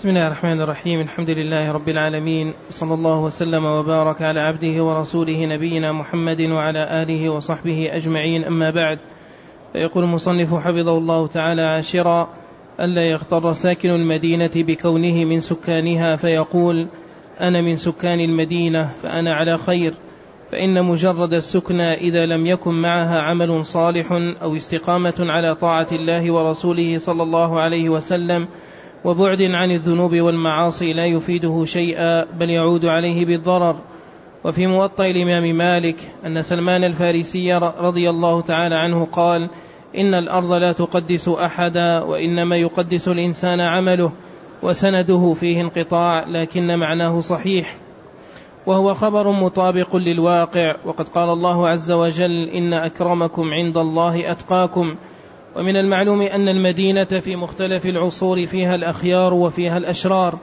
بسم الله الرحمن الرحيم. الحمد لله رب العالمين، صلى الله وسلم وبارك على عبده ورسوله نبينا محمد وعلى آله وصحبه أجمعين، أما بعد. فيقول المصنف حفظه الله تعالى عاشرا: ألا يغتر ساكن المدينة بكونه من سكانها فيقول أنا من سكان المدينة فأنا على خير، فإن مجرد السكنى إذا لم يكن معها عمل صالح أو استقامة على طاعة الله ورسوله صلى الله عليه وسلم وبعد عن الذنوب والمعاصي لا يفيده شيئا، بل يعود عليه بالضرر. وفي موطأ الإمام مالك أن سلمان الفارسي رضي الله تعالى عنه قال: إن الأرض لا تقدس أحدا، وإنما يقدس الإنسان عمله. وسنده فيه انقطاع، لكن معناه صحيح، وهو خبر مطابق للواقع. وقد قال الله عز وجل: إن أكرمكم عند الله أتقاكم. ومن المعلوم أن المدينة في مختلف العصور فيها الأخيار وفيها الأشرار،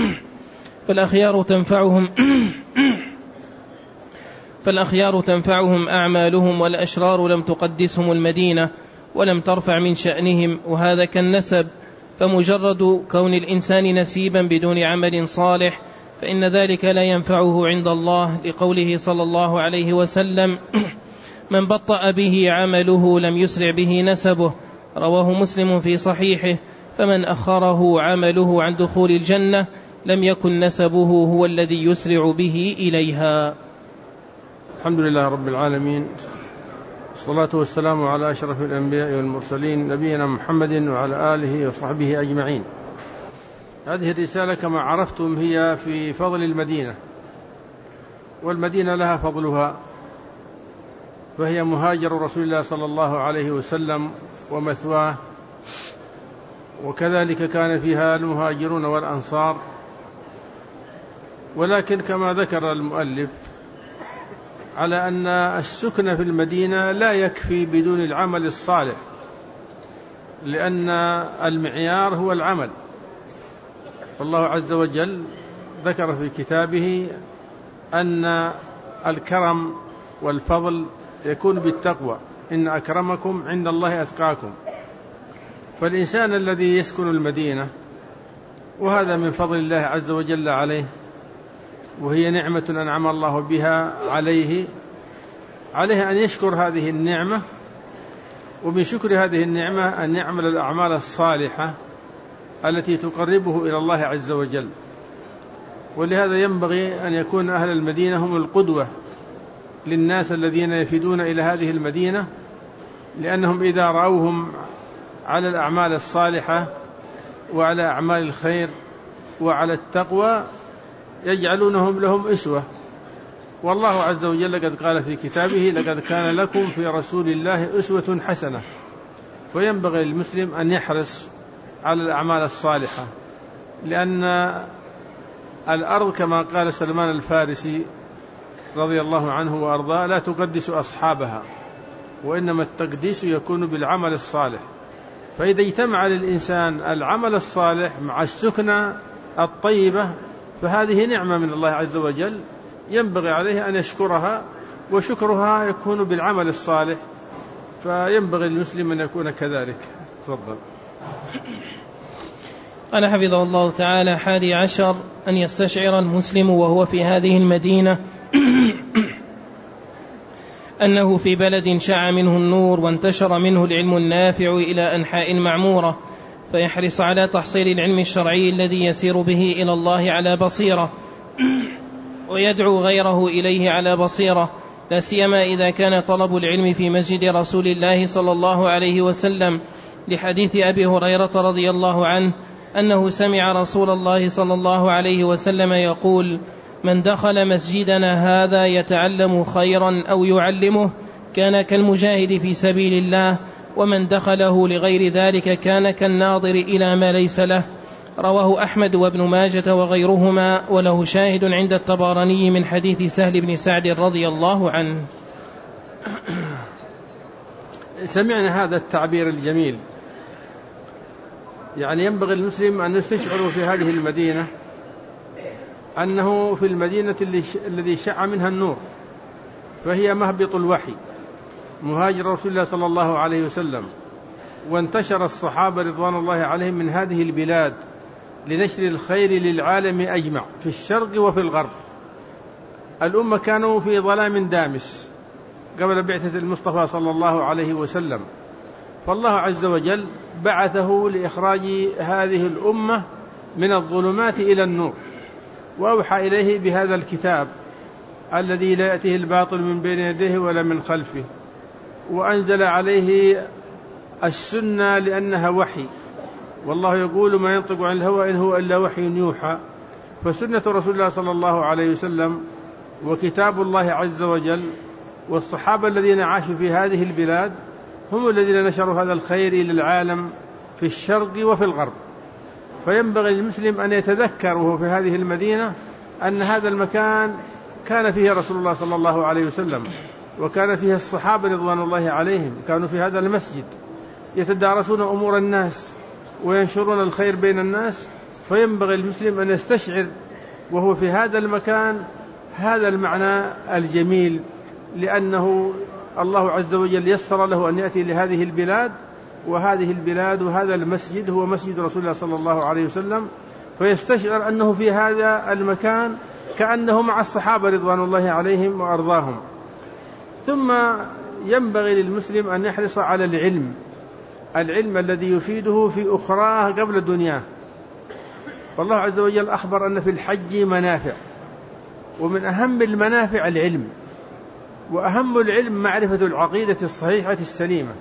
فالأخيار تنفعهم أعمالهم، والأشرار لم تقدسهم المدينة ولم ترفع من شأنهم. وهذا كالنسب، فمجرد كون الإنسان نسيبا بدون عمل صالح فإن ذلك لا ينفعه عند الله، لقوله صلى الله عليه وسلم: من بطأ به عمله لم يسرع به نسبه. رواه مسلم في صحيحه. فمن أخره عمله عن دخول الجنة لم يكن نسبه هو الذي يسرع به إليها. الحمد لله رب العالمين، الصلاة والسلام على أشرف الأنبياء والمرسلين، نبينا محمد وعلى آله وصحبه أجمعين. هذه الرسالة كما عرفتم هي في فضل المدينة، والمدينة لها فضلها، فهي مهاجر رسول الله صلى الله عليه وسلم ومثواه، وكذلك كان فيها المهاجرون والأنصار. ولكن كما ذكر المؤلف على أن السكن في المدينة لا يكفي بدون العمل الصالح، لأن المعيار هو العمل. والله عز وجل ذكر في كتابه أن الكرم والفضل يكون بالتقوى، إن أكرمكم عند الله أتقاكم. فالإنسان الذي يسكن المدينة، وهذا من فضل الله عز وجل عليه، وهي نعمة أنعم الله بها عليه أن يشكر هذه النعمة، ومن شكر هذه النعمة أن يعمل الأعمال الصالحة التي تقربه إلى الله عز وجل. ولهذا ينبغي أن يكون أهل المدينة هم القدوة للناس الذين يفيدون إلى هذه المدينة، لأنهم إذا رأوهم على الأعمال الصالحة وعلى أعمال الخير وعلى التقوى يجعلونهم لهم أسوة. والله عز وجل قد قال في كتابه: لقد كان لكم في رسول الله أسوة حسنة. فينبغي للمسلم أن يحرص على الأعمال الصالحة، لأن الأرض كما قال سلمان الفارسي رضي الله عنه وأرضاه: لا تقدس أصحابها، وإنما التقديس يكون بالعمل الصالح. فإذا اجتمع للإنسان العمل الصالح مع السكنة الطيبة فهذه نعمة من الله عز وجل، ينبغي عليه أن يشكرها، وشكرها يكون بالعمل الصالح. فينبغي للمسلم أن يكون كذلك. تفضل. قال حفظه الله تعالى: 11 أن يستشعر المسلم وهو في هذه المدينة أنه في بلد شاع منه النور وانتشر منه العلم النافع إلى أنحاء المعمورة، فيحرص على تحصيل العلم الشرعي الذي يسير به إلى الله على بصيرة، ويدعو غيره إليه على بصيرة، لا سيما إذا كان طلب العلم في مسجد رسول الله صلى الله عليه وسلم، لحديث أبي هريرة رضي الله عنه أنه سمع رسول الله صلى الله عليه وسلم يقول: من دخل مسجدنا هذا يتعلم خيرا أو يعلمه كان كالمجاهد في سبيل الله، ومن دخله لغير ذلك كان كالناظر إلى ما ليس له. رواه أحمد وابن ماجة وغيرهما، وله شاهد عند الطبراني من حديث سهل بن سعد رضي الله عنه. سمعنا هذا التعبير الجميل، يعني ينبغي المسلم أن يستشعر في هذه المدينة أنه في المدينة الذي شع منها النور، فهي مهبط الوحي، مهاجر رسول الله صلى الله عليه وسلم، وانتشر الصحابة رضوان الله عليهم من هذه البلاد لنشر الخير للعالم أجمع في الشرق وفي الغرب. الأمة كانوا في ظلام دامس قبل بعثة المصطفى صلى الله عليه وسلم، فالله عز وجل بعثه لإخراج هذه الأمة من الظلمات إلى النور، وأوحى إليه بهذا الكتاب الذي لا يأتيه الباطل من بين يديه ولا من خلفه، وأنزل عليه السنة لأنها وحي، والله يقول ما ينطق عن الهوى إن هو إلا وحي يوحى. فسنة رسول الله صلى الله عليه وسلم وكتاب الله عز وجل والصحابة الذين عاشوا في هذه البلاد هم الذين نشروا هذا الخير إلى العالم في الشرق وفي الغرب. فينبغي للمسلم أن يتذكر وهو في هذه المدينة أن هذا المكان كان فيه رسول الله صلى الله عليه وسلم، وكان فيه الصحابة رضوان الله عليهم، كانوا في هذا المسجد يتدارسون أمور الناس وينشرون الخير بين الناس. فينبغي المسلم أن يستشعر وهو في هذا المكان هذا المعنى الجميل، لأنه الله عز وجل يسر له أن يأتي لهذه البلاد، وهذه البلاد وهذا المسجد هو مسجد رسول الله صلى الله عليه وسلم، فيستشعر أنه في هذا المكان كأنه مع الصحابة رضوان الله عليهم وأرضاهم. ثم ينبغي للمسلم أن يحرص على العلم الذي يفيده في أخراه قبل دنياه. والله عز وجل أخبر أن في الحج منافع، ومن أهم المنافع العلم، وأهم العلم معرفة العقيدة الصحيحة السليمة.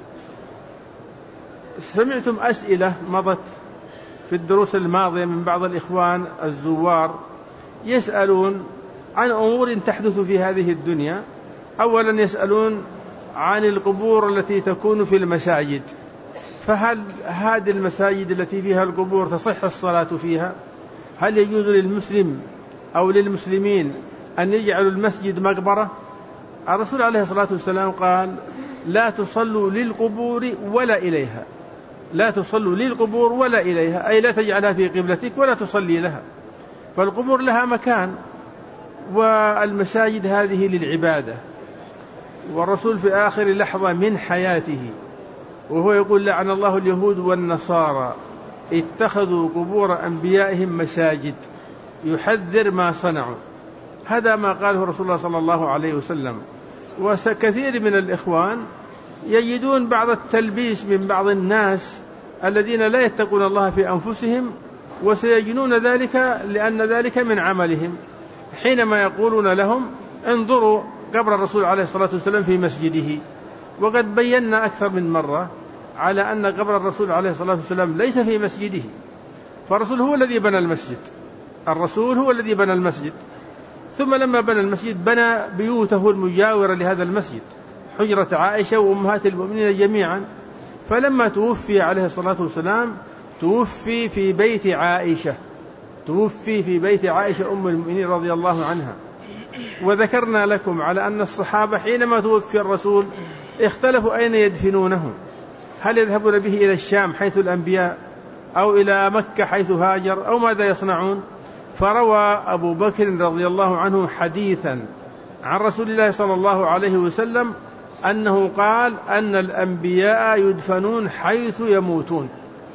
سمعتم أسئلة مضت في الدروس الماضية من بعض الإخوان الزوار يسألون عن أمور تحدث في هذه الدنيا. أولا يسألون عن القبور التي تكون في المساجد، فهل هذه المساجد التي فيها القبور تصح الصلاة فيها؟ هل يجوز للمسلم أو للمسلمين أن يجعلوا المسجد مقبرة؟ الرسول عليه الصلاة والسلام قال لا تصلوا للقبور ولا إليها، لا تصلوا للقبور ولا إليها، أي لا تجعلها في قبلتك ولا تصلي لها، فالقبور لها مكان، والمساجد هذه للعبادة. والرسول في آخر لحظة من حياته وهو يقول لعن الله اليهود والنصارى اتخذوا قبور أنبيائهم مساجد، يحذر ما صنعوا. هذا ما قاله رسول الله صلى الله عليه وسلم. وكثير من الإخوان يجدون بعض التلبيس من بعض الناس الذين لا يتقون الله في أنفسهم، وسيجنون ذلك لأن ذلك من عملهم، حينما يقولون لهم انظروا قبر الرسول عليه الصلاة والسلام في مسجده. وقد بينا أكثر من مرة على أن قبر الرسول عليه الصلاة والسلام ليس في مسجده، فالرسول هو الذي بنى المسجد، الرسول هو الذي بنى المسجد. ثم لما بنى المسجد بنى بيوته المجاورة لهذا المسجد، حجرة عائشة وأمهات المؤمنين جميعا. فلما توفي عليه الصلاة والسلام توفي في بيت عائشة، توفي في بيت عائشة أم المؤمنين رضي الله عنها. وذكرنا لكم على أن الصحابة حينما توفي الرسول اختلفوا أين يدفنونه، هل يذهبون به إلى الشام حيث الأنبياء، أو إلى مكة حيث هاجر، أو ماذا يصنعون؟ فروى أبو بكر رضي الله عنه حديثا عن رسول الله صلى الله عليه وسلم أنه قال أن الأنبياء يدفنون حيث يموتون.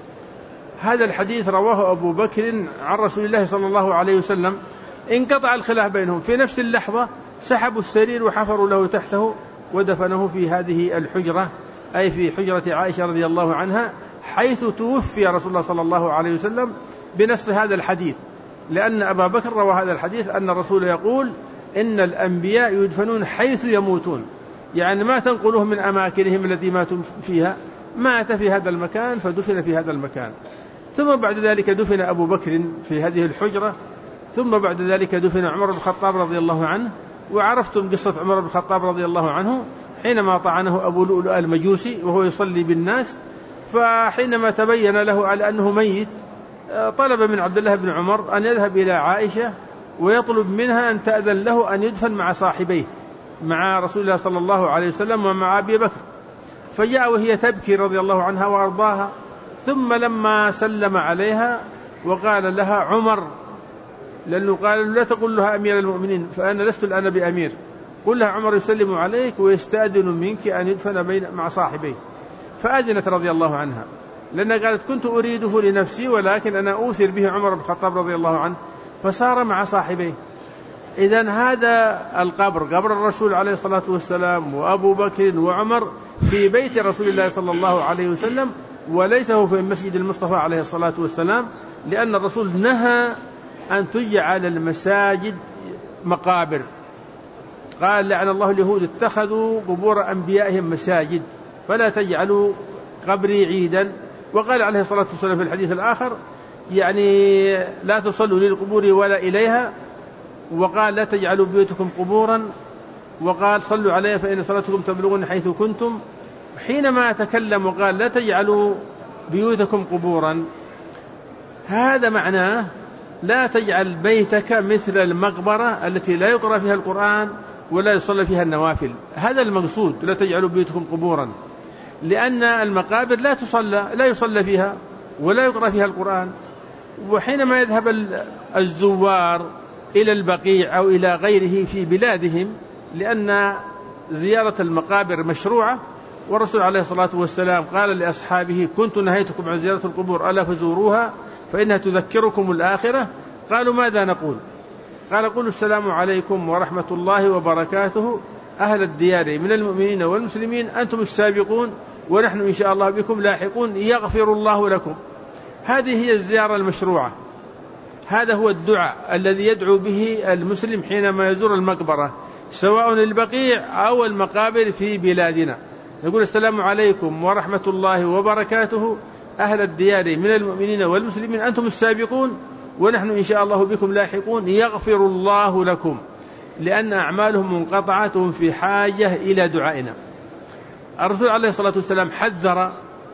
هذا الحديث رواه أبو بكر عن رسول الله صلى الله عليه وسلم. انقطع الخلاف بينهم، في نفس اللحظة سحبوا السرير وحفروا له تحته ودفنه في هذه الحجرة، أي في حجرة عائشة رضي الله عنها، حيث توفي رسول الله صلى الله عليه وسلم بنص هذا الحديث. لأن أبا بكر روى هذا الحديث أن الرسول يقول إن الأنبياء يدفنون حيث يموتون، يعني ما تنقلهم من أماكنهم التي ماتوا فيها، مات في هذا المكان فدفن في هذا المكان. ثم بعد ذلك دفن أبو بكر في هذه الحجرة، ثم بعد ذلك دفن عمر بن الخطاب رضي الله عنه. وعرفتم قصة عمر بن الخطاب رضي الله عنه حينما طعنه أبو لؤلؤ المجوسي وهو يصلي بالناس، فحينما تبين له على أنه ميت طلب من عبد الله بن عمر أن يذهب إلى عائشة ويطلب منها أن تأذن له أن يدفن مع صاحبيه، مع رسول الله صلى الله عليه وسلم ومع أبي بكر. فجاء وهي تبكي رضي الله عنها وأرضاها. ثم لما سلم عليها وقال لها عمر، لأنه قال لا تقول لها أمير المؤمنين فأنا لست الآن بأمير، قل لها عمر يسلم عليك ويستأذن منك أن يدفن مع صاحبيه. فأذنت رضي الله عنها. لأنها قالت كنت أريده لنفسي ولكن أنا أوثر به عمر بن الخطاب رضي الله عنه، فصار مع صاحبيه. إذن هذا القبر، قبر الرسول عليه الصلاة والسلام وأبو بكر وعمر في بيت رسول الله صلى الله عليه وسلم، وليس هو في مسجد المصطفى عليه الصلاة والسلام، لأن الرسول نهى أن تجعل المساجد مقابر. قال لعن الله اليهود اتخذوا قبور أنبيائهم مساجد فلا تجعلوا قبري عيدا. وقال عليه الصلاة والسلام في الحديث الآخر يعني لا تصلوا للقبور ولا إليها، وقال لا تجعلوا بيوتكم قبورا، وقال صلوا عليها فإن صلاتكم تبلغون حيث كنتم. حينما تكلم وقال لا تجعلوا بيوتكم قبورا، هذا معناه لا تجعل بيتك مثل المقبرة التي لا يقرأ فيها القرآن ولا يصلى فيها النوافل. هذا المقصود، لا تجعلوا بيوتكم قبورا، لأن المقابر لا يصلى فيها ولا يقرأ فيها القرآن. وحينما يذهب الزوار إلى البقيع أو إلى غيره في بلادهم، لأن زيارة المقابر مشروعة، والرسول عليه الصلاة والسلام قال لأصحابه كنت نهيتكم عن زيارة القبور ألا فزوروها فإنها تذكركم الآخرة. قالوا ماذا نقول؟ قال قولوا السلام عليكم ورحمة الله وبركاته أهل الديار من المؤمنين والمسلمين أنتم السابقون ونحن إن شاء الله بكم لاحقون يغفر الله لكم. هذه هي الزيارة المشروعة، هذا هو الدعاء الذي يدعو به المسلم حينما يزور المقبرة سواء البقيع أو المقابر في بلادنا. يقول السلام عليكم ورحمة الله وبركاته أهل الديار من المؤمنين والمسلمين أنتم السابقون ونحن إن شاء الله بكم لاحقون يغفر الله لكم، لأن أعمالهم منقطعة في حاجة إلى دعائنا. الرسول عليه الصلاة والسلام حذر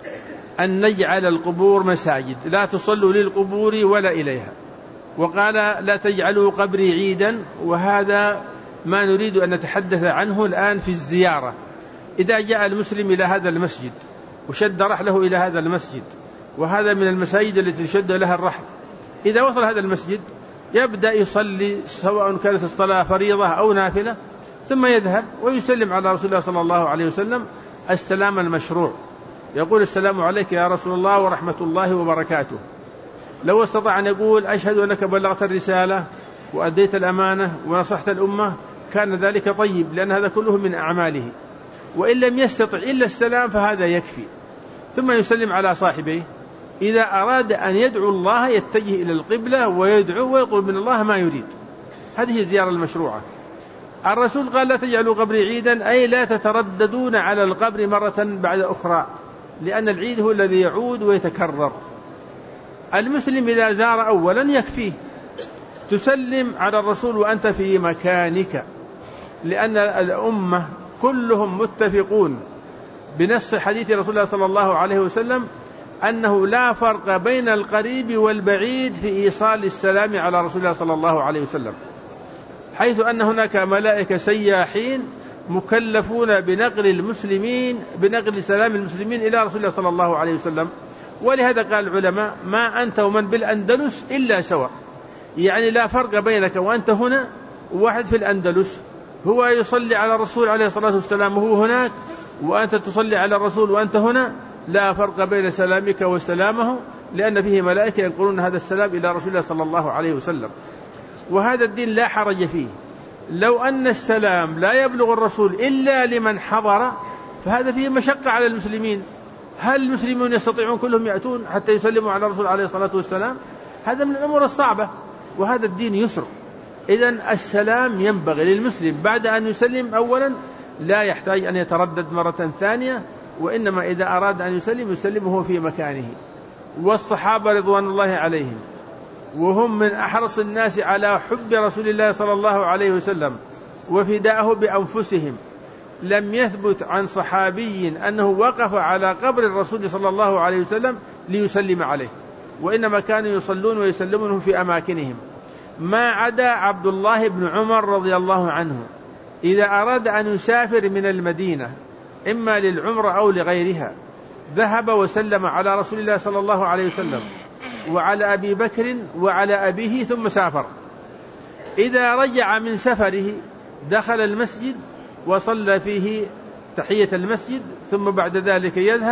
أن نجعل القبور مساجد، لا تصلوا للقبور ولا إليها، وقال لا تجعلوا قبري عيدا. وهذا ما نريد أن نتحدث عنه الآن في الزيارة. إذا جاء المسلم إلى هذا المسجد وشد رحله إلى هذا المسجد، وهذا من المساجد التي تشد لها الرحل، إذا وصل هذا المسجد يبدأ يصلي سواء كانت الصلاة فريضة أو نافلة، ثم يذهب ويسلم على رسول الله صلى الله عليه وسلم السلام المشروع، يقول السلام عليك يا رسول الله ورحمة الله وبركاته. لو استطاع أن يقول أشهد أنك بلغت الرسالة وأديت الأمانة ونصحت الأمة كان ذلك طيب، لأن هذا كله من أعماله. وإن لم يستطع إلا السلام فهذا يكفي، ثم يسلم على صاحبيه. إذا أراد أن يدعو الله يتجه إلى القبلة ويدعو ويطلب من الله ما يريد. هذه الزيارة المشروعة. الرسول قال لا تجعلوا قبري عيدا، أي لا تترددون على القبر مرة بعد أخرى، لأن العيد هو الذي يعود ويتكرر. المسلم إذا زار أولا يكفيه تسلم على الرسول وأنت في مكانك، لأن الأمة كلهم متفقون بنص حديث رسول الله صلى الله عليه وسلم أنه لا فرق بين القريب والبعيد في إيصال السلام على رسول الله صلى الله عليه وسلم، حيث أن هناك ملائكة سياحين مكلفون بنقل سلام المسلمين إلى رسول الله صلى الله عليه وسلم. ولهذا قال العلماء ما أنت ومن بالأندلس إلا سواء، يعني لا فرق بينك وأنت هنا وواحد في الأندلس هو يصلي على الرسول عليه الصلاة والسلام وهو هناك، وأنت تصلي على الرسول وأنت هنا، لا فرق بين سلامك وسلامه، لأن فيه ملائكة ينقلون هذا السلام إلى رسول الله صلى الله عليه وسلم. وهذا الدين لا حرج فيه. لو أن السلام لا يبلغ الرسول إلا لمن حضر فهذا فيه مشقة على المسلمين. هل المسلمون يستطيعون كلهم يأتون حتى يسلموا على الرسول عليه الصلاة والسلام؟ هذا من الأمور الصعبة، وهذا الدين يسر. إذن السلام ينبغي للمسلم بعد أن يسلم أولا لا يحتاج أن يتردد مرة ثانية، وإنما إذا أراد أن يسلمه في مكانه. والصحابة رضوان الله عليهم وهم من أحرص الناس على حب رسول الله صلى الله عليه وسلم وفداءه بأنفسهم، لم يثبت عن صحابي أنه وقف على قبر الرسول صلى الله عليه وسلم ليسلم عليه، وإنما كانوا يصلون ويسلمون في أماكنهم، ما عدا عبد الله بن عمر رضي الله عنه. إذا أراد أن يسافر من المدينة إما للعمرة أو لغيرها ذهب وسلم على رسول الله صلى الله عليه وسلم وعلى أبي بكر وعلى أبيه ثم سافر. إذا رجع من سفره دخل المسجد وصلى فيه تحية المسجد، ثم بعد ذلك يذهب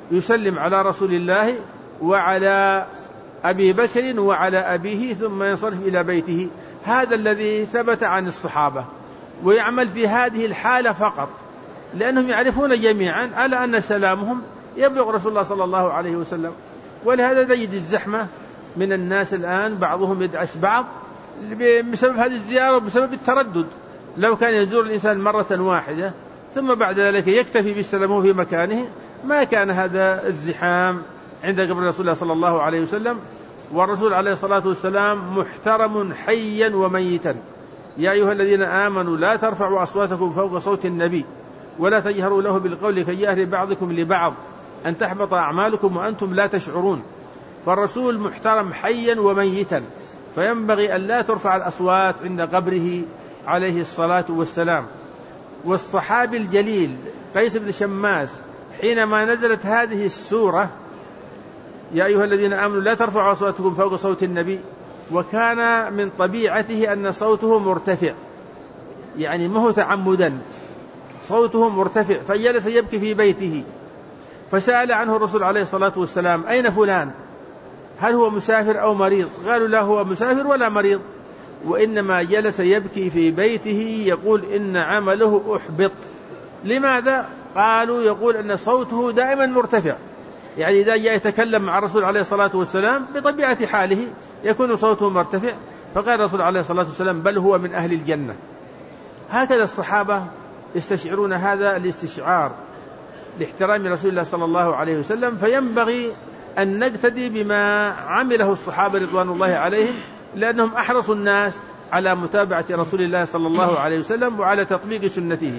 يسلم على رسول الله وعلى أبي بكر وعلى أبيه ثم ينصرف إلى بيته. هذا الذي ثبت عن الصحابة، ويعمل في هذه الحالة فقط، لأنهم يعرفون جميعا على أن سلامهم يبلغ رسول الله صلى الله عليه وسلم. ولهذا تجد الزحمة من الناس الآن، بعضهم يدعس بعض بسبب هذه الزيارة وبسبب التردد. لو كان يزور الإنسان مرة واحدة ثم بعد ذلك يكتفي بالسلام في مكانه ما كان هذا الزحام عند قبر رسول الله صلى الله عليه وسلم. والرسول عليه الصلاة والسلام محترم حيا وميتا. يا أيها الذين آمنوا لا ترفعوا أصواتكم فوق صوت النبي ولا تجهروا له بالقول كجهر بعضكم لبعض أن تحبط أعمالكم وأنتم لا تشعرون. فالرسول محترم حيا وميتا، فينبغي أن لا ترفع الأصوات عند قبره عليه الصلاة والسلام. والصحابي الجليل قيس بن شماس حينما نزلت هذه السورة يا أيها الذين آمنوا لا ترفعوا أصواتكم فوق صوت النبي، وكان من طبيعته أن صوته مرتفع، يعني ما هو تعمدا، صوته مرتفع، فجلس يبكي في بيته. فسأل عنه الرسول عليه الصلاة والسلام أين فلان؟ هل هو مسافر أو مريض؟ قالوا لا هو مسافر ولا مريض، وإنما جلس يبكي في بيته يقول إن عمله أحبط. لماذا؟ قالوا يقول أن صوته دائما مرتفع، يعني إذا جاء يتكلم مع الرسول عليه الصلاة والسلام بطبيعة حاله يكون صوته مرتفع. فقال الرسول عليه الصلاة والسلام بل هو من أهل الجنة. هكذا الصحابة يستشعرون هذا الاستشعار لاحترام رسول الله صلى الله عليه وسلم. فينبغي أن نقتدي بما عمله الصحابة رضوان الله عليهم، لأنهم أحرصوا الناس على متابعة رسول الله صلى الله عليه وسلم وعلى تطبيق سنته.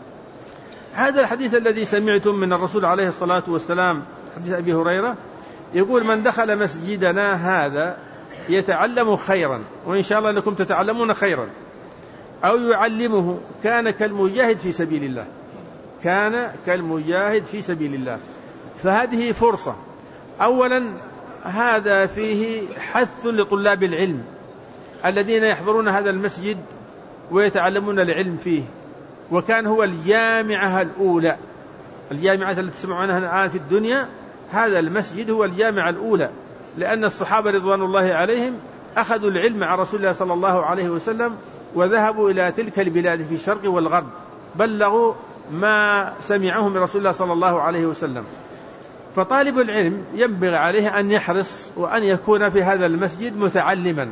هذا الحديث الذي سمعتم من الرسول عليه الصلاة والسلام حديث أبي هريرة يقول من دخل مسجدنا هذا يتعلم خيرا، وإن شاء الله لكم تتعلمون خيرا، أو يعلمه كان كالمجاهد في سبيل الله، كان كالمجاهد في سبيل الله. فهذه فرصة. أولا هذا فيه حث لطلاب العلم الذين يحضرون هذا المسجد ويتعلمون العلم فيه، وكان هو الجامعة الأولى، الجامعة التي تسمعونها الآن في الدنيا، هذا المسجد هو الجامعة الأولى، لأن الصحابة رضوان الله عليهم أخذوا العلم عن رسول الله صلى الله عليه وسلم وذهبوا إلى تلك البلاد في الشرق والغرب، بلغوا ما سمعوه من رسول الله صلى الله عليه وسلم. فطالب العلم ينبغي عليه أن يحرص وأن يكون في هذا المسجد متعلما.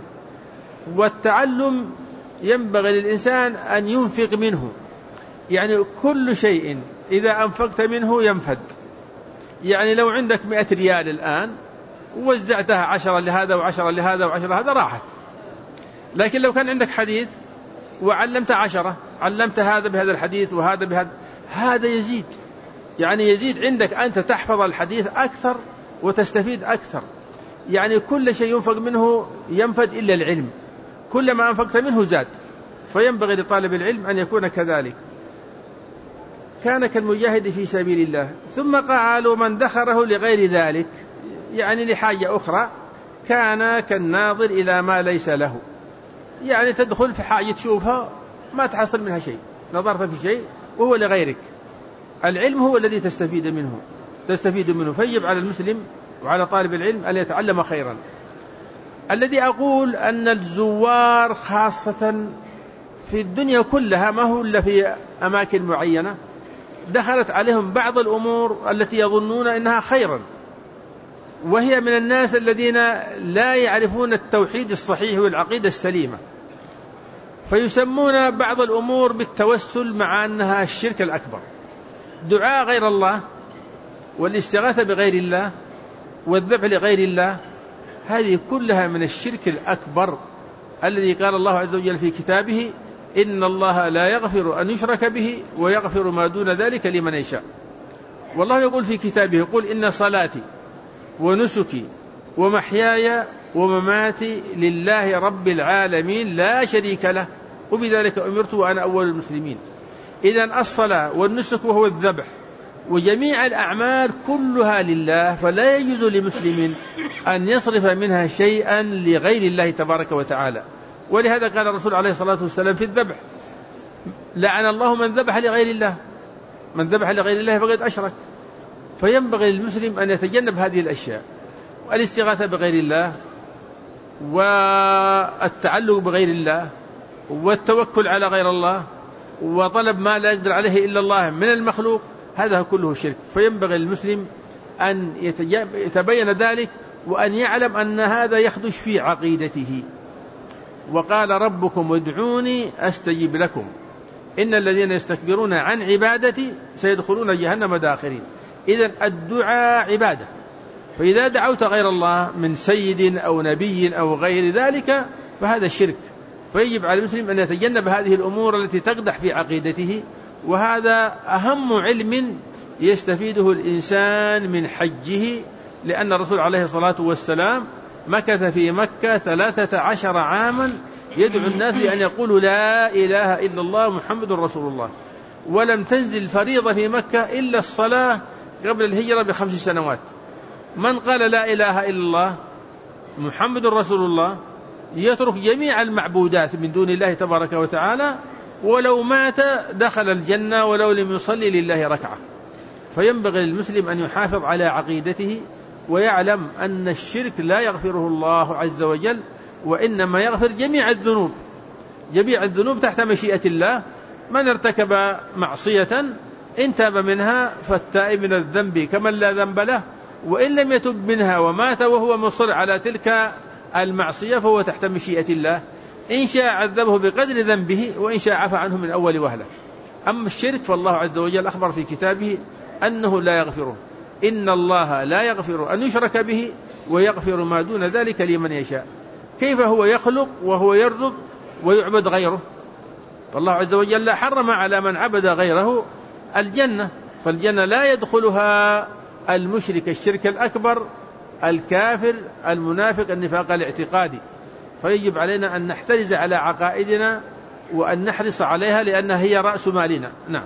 والتعلم ينبغي للإنسان أن ينفق منه، يعني كل شيء إذا أنفقت منه ينفد. يعني لو عندك 100 ريال الآن ووزعتها 10 لهذا و10 لهذا و10 لهذا راحت. لكن لو كان عندك حديث وعلمت 10، علمت هذا بهذا الحديث وهذا بهذا، هذا يزيد، يعني يزيد عندك أنت تحفظ الحديث أكثر وتستفيد أكثر. يعني كل شيء ينفق منه ينفد إلا العلم، كلما أنفقت منه زاد. فينبغي لطالب العلم أن يكون كذلك. كان كالمجاهد في سبيل الله. ثم قالوا من دخره لغير ذلك، يعني لحاجة أخرى، كان كالناظر إلى ما ليس له، يعني تدخل في حاجة تشوفها ما تحصل منها شيء، نظرت في شيء وهو لغيرك. العلم هو الذي تستفيد منه. فيجب على المسلم وعلى طالب العلم أن يتعلم خيرا. الذي أقول أن الزوار خاصة في الدنيا كلها، ما هو إلا في أماكن معينة، دخلت عليهم بعض الأمور التي يظنون أنها خيرا، وهي من الناس الذين لا يعرفون التوحيد الصحيح والعقيدة السليمة، فيسمون بعض الأمور بالتوسل مع أنها الشرك الأكبر. دعاء غير الله والاستغاثة بغير الله والذبح لغير الله، هذه كلها من الشرك الأكبر الذي قال الله عز وجل في كتابه إن الله لا يغفر أن يشرك به ويغفر ما دون ذلك لمن يشاء. والله يقول في كتابه قل إن صلاتي ونسكي ومحياي ومماتي لله رب العالمين لا شريك له وبذلك أمرت وأنا أول المسلمين. إذن الصلاة والنسك وهو الذبح وجميع الأعمال كلها لله، فلا يجوز لمسلم أن يصرف منها شيئا لغير الله تبارك وتعالى. ولهذا قال الرسول عليه الصلاة والسلام في الذبح لعن الله من ذبح لغير الله، من ذبح لغير الله فقد أشرك. فينبغي للمسلم أن يتجنب هذه الأشياء، الاستغاثة بغير الله، والتعلق بغير الله، والتوكل على غير الله، وطلب ما لا يقدر عليه إلا الله من المخلوق، هذا كله شرك. فينبغي للمسلم أن يتبين ذلك، وأن يعلم أن هذا يخدش في عقيدته. وقال ربكم ادعوني أستجب لكم إن الذين يستكبرون عن عبادتي سيدخلون جهنم داخرين. إذن الدعاء عبادة، فإذا دعوت غير الله من سيد أو نبي أو غير ذلك فهذا الشرك. فيجب على المسلم أن يتجنب هذه الأمور التي تقدح في عقيدته، وهذا أهم علم يستفيده الإنسان من حجه، لأن الرسول عليه الصلاة والسلام مكث في مكة 13 عاما يدعو الناس لأن يقولوا لا إله إلا الله محمد رسول الله، ولم تنزل فريضة في مكة إلا الصلاة قبل الهجرة ب5 سنوات. من قال لا إله إلا الله محمد رسول الله يترك جميع المعبودات من دون الله تبارك وتعالى، ولو مات دخل الجنة ولو لم يصلي لله ركعة. فينبغي للمسلم أن يحافظ على عقيدته، ويعلم أن الشرك لا يغفره الله عز وجل، وإنما يغفر جميع الذنوب. جميع الذنوب تحت مشيئة الله. من ارتكب معصية إن تاب منها فالتائب من الذنب كمن لا ذنب له، وإن لم يتب منها ومات وهو مصر على تلك المعصية فهو تحت مشيئة الله، إن شاء عذبه بقدر ذنبه وإن شاء عفى عنه من أول وهلة. أما الشرك فالله عز وجل أخبر في كتابه أنه لا يغفره، إن الله لا يغفر أن يشرك به ويغفر ما دون ذلك لمن يشاء. كيف هو يخلق وهو يرزق ويعبد غيره؟ فالله عز وجل حرم على من عبد غيره الجنة، فالجنة لا يدخلها المشرك الشرك الأكبر الكافر المنافق النفاق الاعتقادي. فيجب علينا أن نحترز على عقائدنا وأن نحرص عليها لأنها هي رأس مالنا. نعم.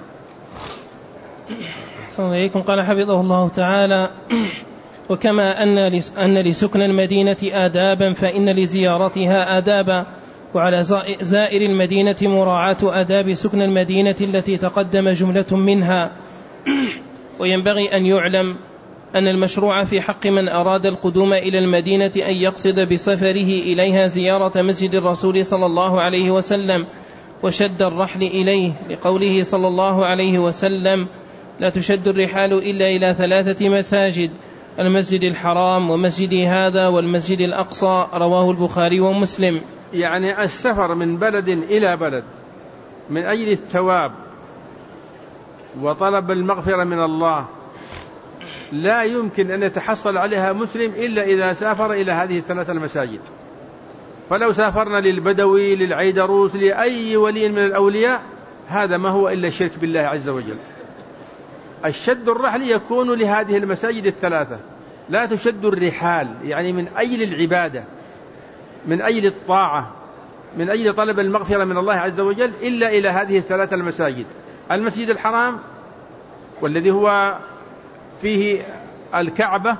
السلام عليكم. قال حفظه الله تعالى: وكما أن لسكن المدينة آدابا فإن لزيارتها آدابا، وعلى زائر المدينة مراعاة آداب سكن المدينة التي تقدم جملة منها. وينبغي أن يعلم أن المشروع في حق من أراد القدوم إلى المدينة أن يقصد بسفره إليها زيارة مسجد الرسول صلى الله عليه وسلم وشد الرحل إليه، لقوله صلى الله عليه وسلم: لا تشد الرحال إلا إلى 3 مساجد: المسجد الحرام ومسجدي هذا والمسجد الأقصى. رواه البخاري ومسلم. يعني السفر من بلد إلى بلد من أجل الثواب وطلب المغفرة من الله لا يمكن أن يتحصل عليها مسلم إلا إذا سافر إلى هذه 3 المساجد. فلو سافرنا للبدوي للعيدروس لأي ولي من الأولياء هذا ما هو إلا الشرك بالله عز وجل. الشد الرحل يكون لهذه المساجد 3، لا تشد الرحال يعني من أجل العبادة، من أجل الطاعة، من أجل طلب المغفرة من الله عز وجل إلا إلى هذه 3 المساجد: المسجد الحرام والذي هو فيه الكعبة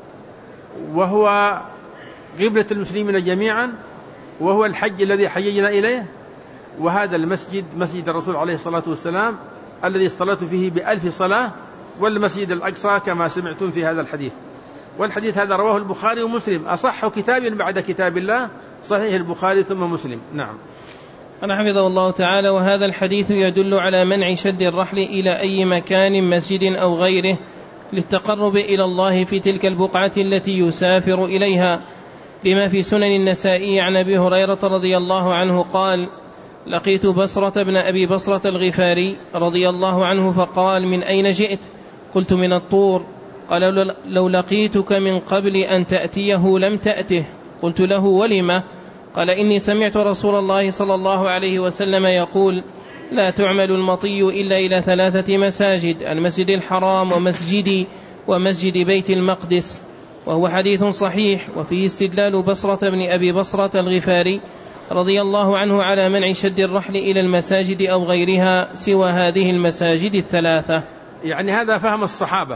وهو قبلة المسلمين جميعا، وهو الحج الذي حججنا إليه، وهذا المسجد مسجد الرسول عليه الصلاة والسلام الذي صلت فيه ب1000 صلاة، والمسجد الأقصى كما سمعتم في هذا الحديث. والحديث هذا رواه البخاري ومسلم، أصح كتاب بعد كتاب الله صحيح البخاري ثم مسلم. نعم. أنا حفظه الله تعالى: وهذا الحديث يدل على منع شد الرحل إلى أي مكان مسجد أو غيره للتقرب إلى الله في تلك البقعة التي يسافر إليها، لما في سنن النسائي عن أبي هريرة رضي الله عنه قال: لقيت بصرة بن أبي بصرة الغفاري رضي الله عنه فقال: من أين جئت؟ قلت: من الطور. قال: لو لقيتك من قبل أن تأتيه لم تأته. قلت له: ولم؟ قال: إني سمعت رسول الله صلى الله عليه وسلم يقول: لا تعمل المطي إلا إلى 3 مساجد: المسجد الحرام ومسجدي ومسجد بيت المقدس. وهو حديث صحيح، وفيه استدلال بصرة بن أبي بصرة الغفاري رضي الله عنه على منع شد الرحل إلى المساجد أو غيرها سوى هذه المساجد 3. يعني هذا فهم الصحابة.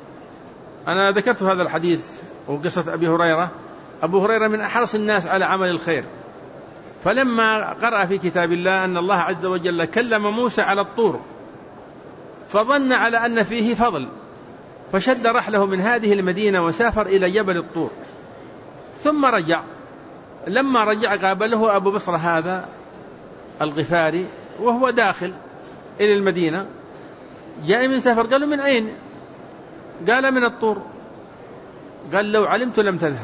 أنا ذكرت هذا الحديث وقصة أبي هريرة. أبو هريرة من أحرص الناس على عمل الخير، فلما قرأ في كتاب الله أن الله عز وجل كلم موسى على الطور فظن على أن فيه فضل، فشد رحله من هذه المدينة وسافر إلى جبل الطور، ثم رجع. لما رجع قابله أبو بصرة هذا الغفاري وهو داخل إلى المدينة، جاء من سفر. قال له: من أين؟ قال: من الطور. قال: لو علمت لم تذهب.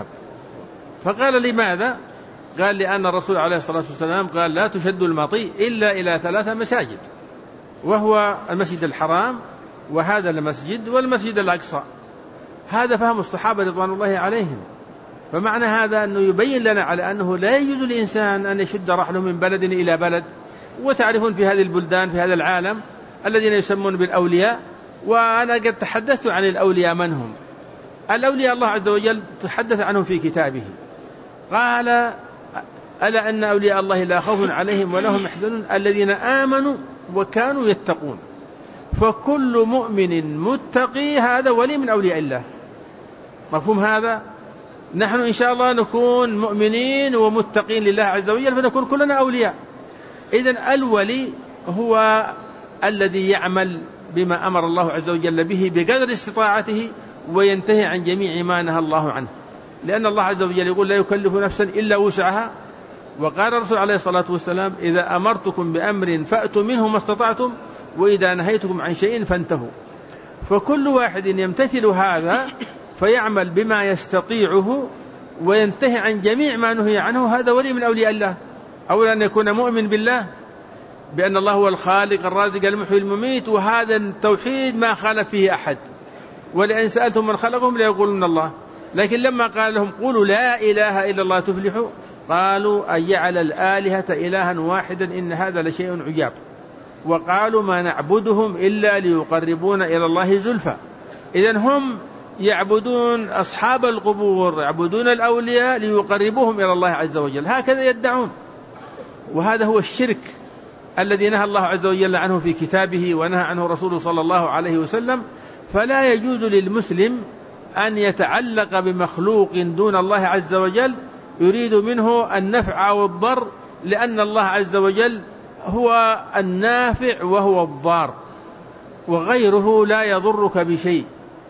فقال: لماذا؟ قال: لأن الرسول عليه الصلاة والسلام قال: لا تشد المطي إلا إلى 3 مساجد، وهو المسجد الحرام، وهذا المسجد، والمسجد الأقصى. هذا فهم الصحابة رضوان الله عليهم. فمعنى هذا أنه يبين لنا على أنه لا يجوز للإنسان أن يشد رحله من بلد إلى بلد. وتعرفون في هذه البلدان في هذا العالم الذين يسمون بالأولياء، وأنا قد تحدثت عن الأولياء من هم. الأولياء الله عز وجل تحدث عنهم في كتابه، قال: ألا أن أولياء الله لا خوف عليهم ولا هم يحزنون الذين آمنوا وكانوا يتقون. فكل مؤمن متقي هذا ولي من أولياء الله. مفهوم هذا؟ نحن إن شاء الله نكون مؤمنين ومتقين لله عز وجل، فنكون كلنا أولياء. إذن الولي هو الذي يعمل بما أمر الله عز وجل به بقدر استطاعته، وينتهي عن جميع ما نهى الله عنه، لأن الله عز وجل يقول: لا يكلف نفسا إلا وسعها. وقال الرسول عليه الصلاة والسلام: إذا أمرتكم بأمر فأتوا منه ما استطعتم، وإذا نهيتكم عن شيء فانتهوا. فكل واحد يمتثل هذا فيعمل بما يستطيعه وينتهي عن جميع ما نهي عنه، هذا ولي من أولياء الله. أولا أن يكون مؤمن بالله بأن الله هو الخالق الرازق المحيي المميت، وهذا التوحيد ما خالف فيه أحد. ولئن سألتم من خلقهم ليقولون الله. لكن لما قال لهم: قولوا لا إله إلا الله تفلحوا، قالوا: أجعل الآلهة إلها واحدا إن هذا لشيء عجاب. وقالوا: ما نعبدهم إلا ليقربونا إلى الله زلفى. إذن هم يعبدون أصحاب القبور، يعبدون الأولياء ليقربوهم إلى الله عز وجل، هكذا يدعون. وهذا هو الشرك الذي نهى الله عز وجل عنه في كتابه ونهى عنه رسوله صلى الله عليه وسلم. فلا يجوز للمسلم أن يتعلق بمخلوق دون الله عز وجل يريد منه النفع أو الضر، لأن الله عز وجل هو النافع وهو الضار، وغيره لا يضرك بشيء.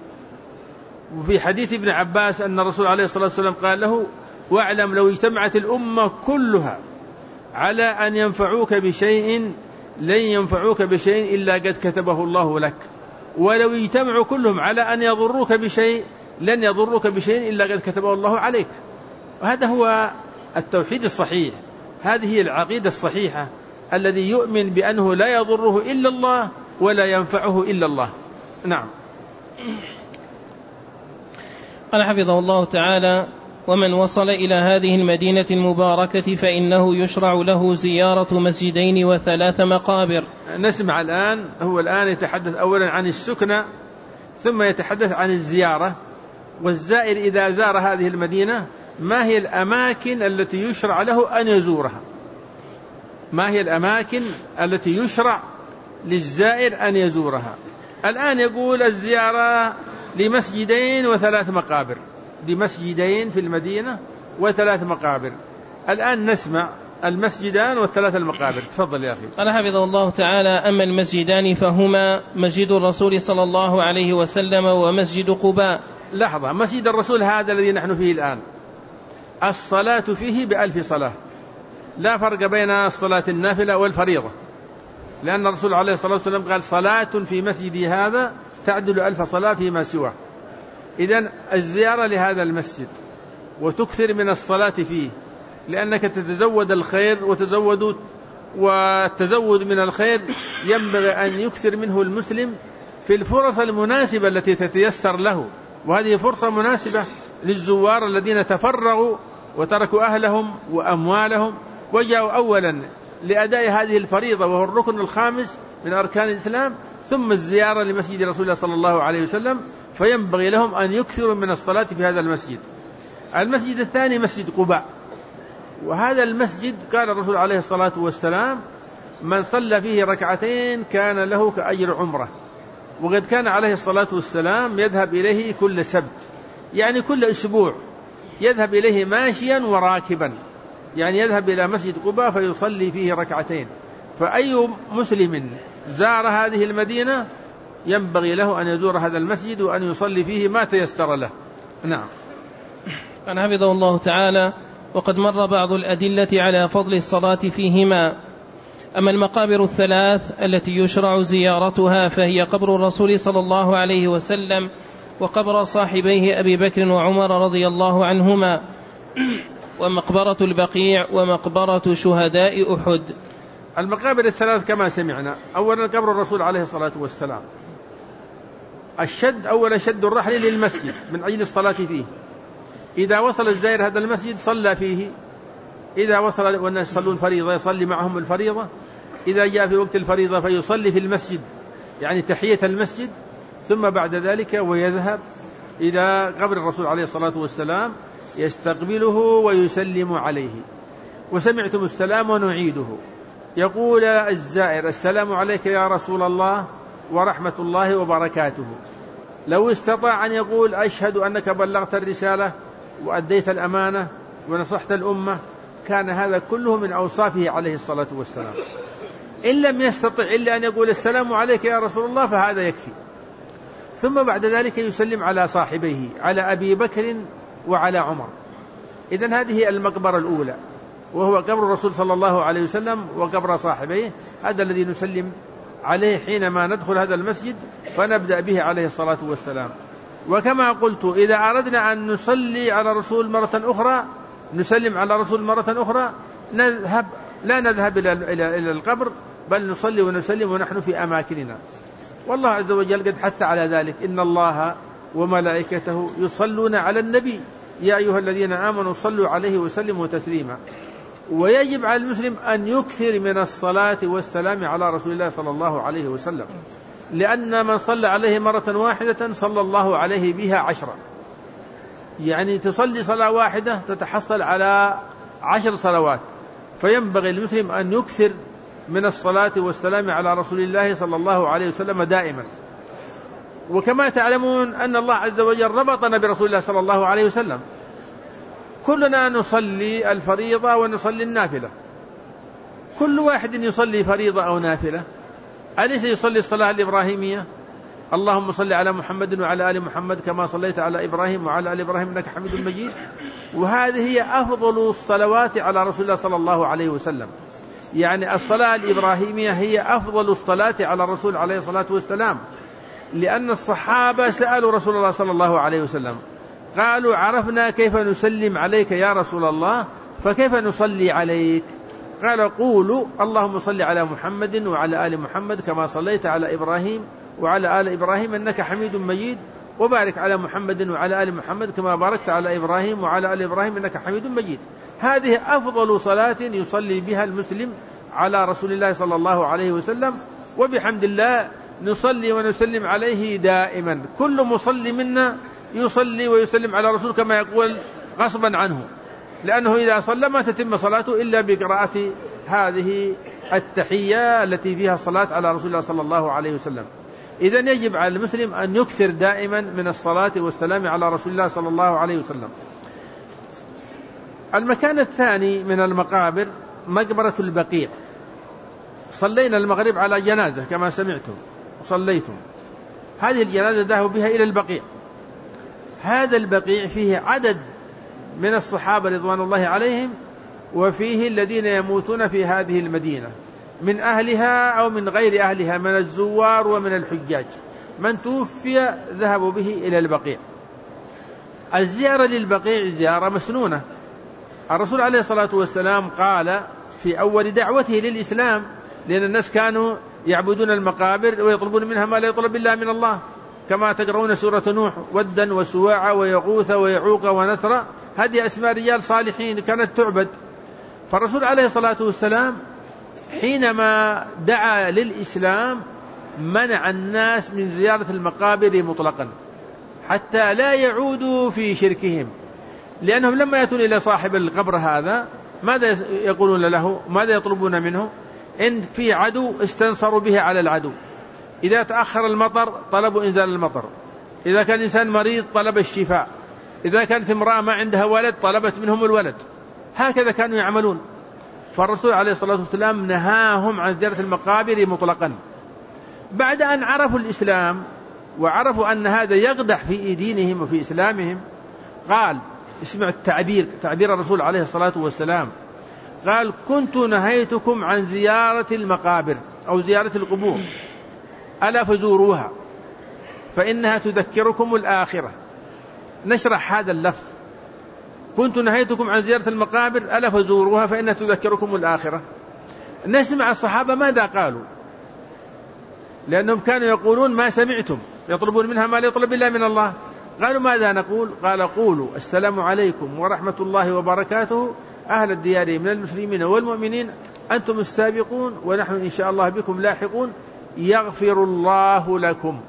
وفي حديث ابن عباس أن الرسول عليه الصلاة والسلام قال له: واعلم لو اجتمعت الأمة كلها على أن ينفعوك بشيء لن ينفعوك بشيء إلا قد كتبه الله لك، ولو اجتمعوا كلهم على أن يضروك بشيء لن يضروك بشيء إلا قد كتبه الله عليك. وهذا هو التوحيد الصحيح، هذه هي العقيدة الصحيحة، الذي يؤمن بأنه لا يضره إلا الله ولا ينفعه إلا الله. نعم. قال حفظه الله تعالى: ومن وصل إلى هذه المدينة المباركة فإنه يشرع له زيارة مسجدين و3 مقابر. نسمع الآن، هو الآن يتحدث أولا عن السكنة ثم يتحدث عن الزيارة. والزائر إذا زار هذه المدينة ما هي الأماكن التي يشرع له أن يزورها؟ ما هي الأماكن التي يشرع للزائر أن يزورها؟ الآن يقول: الزيارة لمسجدين و3 مقابر، لمسجدين في المدينة و3 مقابر. الآن نسمع المسجدان و3 المقابر. تفضل يا أخي. قال حفظه الله تعالى: أما المسجدان فهما مسجد الرسول صلى الله عليه وسلم ومسجد قباء. لحظة، مسجد الرسول هذا الذي نحن فيه الآن الصلاة فيه ب1000 صلاة، لا فرق بين الصلاة النافلة والفريضة، لأن الرسول عليه الصلاة والسلام قال: صلاة في مسجدي هذا تعدل 1000 صلاة فيما سواه. إذن الزيارة لهذا المسجد وتكثر من الصلاة فيه، لأنك تتزود الخير والتزود من الخير ينبغي أن يكثر منه المسلم في الفرص المناسبة التي تتيسر له. وهذه فرصة مناسبة للزوار الذين تفرغوا وتركوا أهلهم وأموالهم وجاءوا أولا لأداء هذه الفريضة وهو الركن الخامس من أركان الإسلام، ثم الزيارة لمسجد رسول الله صلى الله عليه وسلم، فينبغي لهم أن يكثروا من الصلاة في هذا المسجد. المسجد الثاني مسجد قباء، وهذا المسجد قال الرسول عليه الصلاة والسلام: من صلى فيه 2 كان له كأجر عمره. وقد كان عليه الصلاة والسلام يذهب إليه كل سبت، يعني كل أسبوع يذهب إليه ماشيا وراكبا، يعني يذهب إلى مسجد قباء فيصلي فيه 2. فأي مسلم زار هذه المدينة ينبغي له أن يزور هذا المسجد وأن يصلي فيه ما تيسر له. نعم. أن حفظه الله تعالى. وقد مر بعض الأدلة على فضل الصلاة فيهما. أما المقابر الثلاث التي يشرع زيارتها فهي قبر الرسول صلى الله عليه وسلم، وقبر صاحبيه أبي بكر وعمر رضي الله عنهما، ومقبرة البقيع، ومقبرة شهداء أحد. المقابر الثلاث كما سمعنا: أولا قبر الرسول عليه الصلاة والسلام، أولا شد الرحل للمسجد من أجل الصلاة فيه. إذا وصل الزائر هذا المسجد صلى فيه، إذا وصل والناس يصلون الفريضة يصلي معهم الفريضة، إذا جاء في وقت الفريضة فيصلي في المسجد يعني تحية المسجد، ثم بعد ذلك ويذهب إلى قبر الرسول عليه الصلاة والسلام يستقبله ويسلم عليه. وسمعتم السلام ونعيده. يقول الزائر: السلام عليك يا رسول الله ورحمة الله وبركاته. لو استطاع أن يقول: أشهد أنك بلغت الرسالة وأديت الأمانة ونصحت الأمة، كان هذا كله من أوصافه عليه الصلاة والسلام. إن لم يستطع إلا أن يقول: السلام عليك يا رسول الله، فهذا يكفي. ثم بعد ذلك يسلم على صاحبيه، على أبي بكر وعلى عمر. إذن هذه المقبرة الأولى، وهو قبر الرسول صلى الله عليه وسلم وقبر صاحبيه، هذا الذي نسلم عليه حينما ندخل هذا المسجد فنبدأ به عليه الصلاة والسلام. وكما قلت: إذا أردنا أن نصلي على رسول مرة أخرى، نسلم على رسول مرة أخرى، لا نذهب إلى القبر، بل نصلي ونسلم ونحن في أماكننا. والله عز وجل قد حث على ذلك: إن الله وملائكته يصلون على النبي يا أيها الذين آمنوا صلوا عليه وسلموا تسليما. ويجب على المسلم أن يكثر من الصلاة والسلام على رسول الله صلى الله عليه وسلم، لأن من صلى عليه مرة واحدة صلى الله عليه بها 10. يعني تصلي صلاة واحدة تتحصل على 10 صلوات. فينبغي المسلم أن يكثر من الصلاة والسلام على رسول الله صلى الله عليه وسلم دائما. وكما تعلمون أن الله عز وجل ربطنا برسول الله صلى الله عليه وسلم، كلنا نصلي الفريضة ونصلي النافلة. كل واحد يصلي فريضة أو نافلة أليس يصلي الصلاة الإبراهيمية: اللهم صل على محمد وعلى آل محمد كما صليت على إبراهيم وعلى آل إبراهيم إنك حميد مجيد؟ وهذه هي أفضل الصلوات على رسول الله صلى الله عليه وسلم. يعني الصلاة الإبراهيمية هي أفضل الصلاة على الرسول عليه الصلاة والسلام، لأن الصحابة سألوا رسول الله صلى الله عليه وسلم قالوا: عرفنا كيف نسلم عليك يا رسول الله، فكيف نصلي عليك؟ قال: قولوا اللهم صل على محمد وعلى آل محمد كما صليت على إبراهيم وعلى آل إبراهيم إنك حميد مجيد، وبارك على محمد وعلى آل محمد كما باركت على إبراهيم وعلى آل إبراهيم إنك حميد مجيد. هذه أفضل صلاة يصلي بها المسلم على رسول الله صلى الله عليه وسلم، وبحمد الله نصلي ونسلم عليه دائما. كل مصلي منا يصلي ويسلم على رسول كما يقول غصبا عنه، لأنه إذا صلى ما تتم صلاته إلا بقراءة هذه التحية التي فيها الصلاة على رسول الله صلى الله عليه وسلم. إذن يجب على المسلم أن يكثر دائما من الصلاة والسلام على رسول الله صلى الله عليه وسلم. المكان الثاني من المقابر مقبرة البقيع. صلينا المغرب على جنازة كما سمعتم وصليتم، هذه الجنازة ذهبوا بها إلى البقيع. هذا البقيع فيه عدد من الصحابة رضوان الله عليهم، وفيه الذين يموتون في هذه المدينة من أهلها أو من غير أهلها، من الزوار ومن الحجاج. من توفي ذهبوا به إلى البقيع. الزيارة للبقيع زيارة مسنونة. الرسول عليه الصلاة والسلام قال في أول دعوته للإسلام، لأن الناس كانوا يعبدون المقابر ويطلبون منها ما لا يطلب إلا من الله، كما تقرؤون سورة نوح: ودا وسواع ويغوث ويعوق ونسر، هذه أسماء رجال صالحين كانت تعبد. فالرسول عليه الصلاة والسلام حينما دعا للإسلام منع الناس من زيارة المقابر مطلقا حتى لا يعودوا في شركهم، لأنهم لما يأتون إلى صاحب القبر هذا ماذا يقولون له؟ ماذا يطلبون منه؟ إن في عدو استنصروا به على العدو، إذا تأخر المطر طلبوا إنزال المطر، إذا كان إنسان مريض طلب الشفاء، إذا كانت امرأة ما عندها ولد طلبت منهم الولد. هكذا كانوا يعملون. فالرسول عليه الصلاة والسلام نهاهم عن زيارة المقابر مطلقا. بعد أن عرفوا الإسلام وعرفوا أن هذا يقدح في دينهم وفي إسلامهم، قال اسمع تعبير الرسول عليه الصلاة والسلام، قال كنت نهيتكم عن زيارة المقابر أو زيارة القبور ألا فزوروها فإنها تذكركم الآخرة. نشرح هذا اللفظ، كنت نهيتكم عن زيارة المقابر ألا فزوروها فإنها تذكركم الآخرة. نسمع الصحابة ماذا قالوا، لأنهم كانوا يقولون ما سمعتم، يطلبون منها ما لا يطلب إلا من الله. قالوا ماذا نقول؟ قال قولوا السلام عليكم ورحمة الله وبركاته أهل الديار من المسلمين والمؤمنين أنتم السابقون ونحن إن شاء الله بكم لاحقون يغفر الله لكم.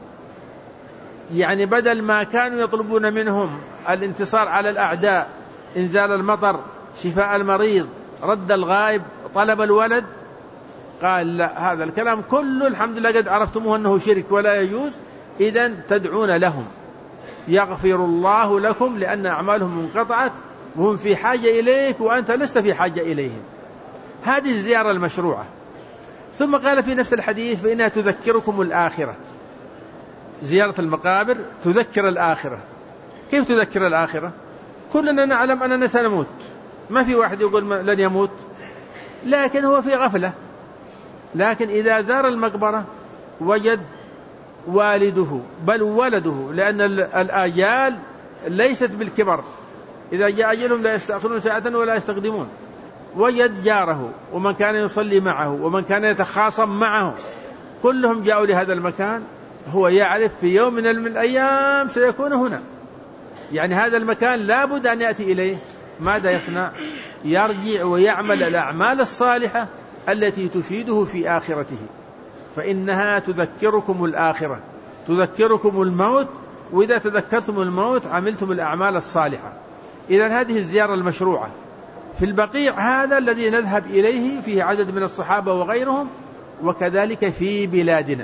يعني بدل ما كانوا يطلبون منهم الانتصار على الأعداء، إنزال المطر، شفاء المريض، رد الغائب، طلب الولد، قال لا، هذا الكلام كله الحمد لله قد عرفتموه أنه شرك ولا يجوز، إذن تدعون لهم يغفر الله لكم لأن أعمالهم منقطعت وهم في حاجة إليك وأنت لست في حاجة إليهم. هذه الزيارة المشروعة. ثم قال في نفس الحديث فإنها تذكركم الآخرة. زيارة المقابر تذكر الآخرة. كيف تذكر الآخرة؟ كلنا نعلم أننا سنموت، ما في واحد يقول لن يموت، لكن هو في غفلة. لكن إذا زار المقبرة وجد والده بل ولده، لأن الآجال ليست بالكبر، إذا جاء أجلهم لا يستأخرون ساعة ولا يستقدمون. وجد جاره ومن كان يصلي معه ومن كان يتخاصم معه كلهم جاءوا لهذا المكان، هو يعرف في يوم من الأيام سيكون هنا، يعني هذا المكان لا بد أن يأتي إليه. ماذا يصنع؟ يرجع ويعمل الأعمال الصالحة التي تفيده في آخرته، فإنها تذكركم الآخرة، تذكركم الموت، وإذا تذكرتم الموت عملتم الأعمال الصالحة. إذن هذه الزيارة المشروعة. في البقيع هذا الذي نذهب إليه فيه عدد من الصحابة وغيرهم، وكذلك في بلادنا،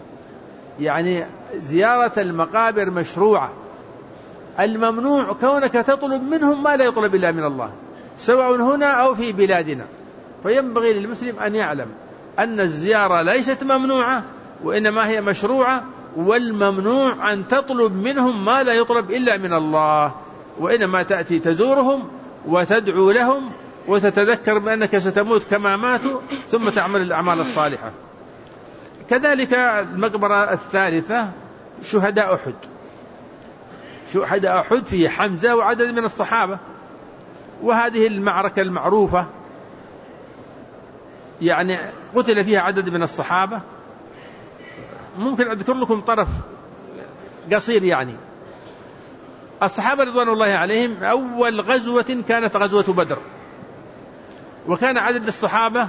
يعني زيارة المقابر مشروعة. الممنوع كونك تطلب منهم ما لا يطلب إلا من الله، سواء هنا أو في بلادنا. فينبغي للمسلم أن يعلم أن الزيارة ليست ممنوعة وإنما هي مشروعة، والممنوع أن تطلب منهم ما لا يطلب إلا من الله، وإنما تأتي تزورهم وتدعو لهم وتتذكر بأنك ستموت كما ماتوا ثم تعمل الأعمال الصالحة. كذلك المقبرة الثالثة شهداء أحد. شهداء أحد فيه حمزة وعدد من الصحابة، وهذه المعركة المعروفة يعني قتل فيها عدد من الصحابة. ممكن أذكر لكم طرف قصير. يعني الصحابة رضوان الله عليهم أول غزوة كانت غزوة بدر، وكان عدد الصحابة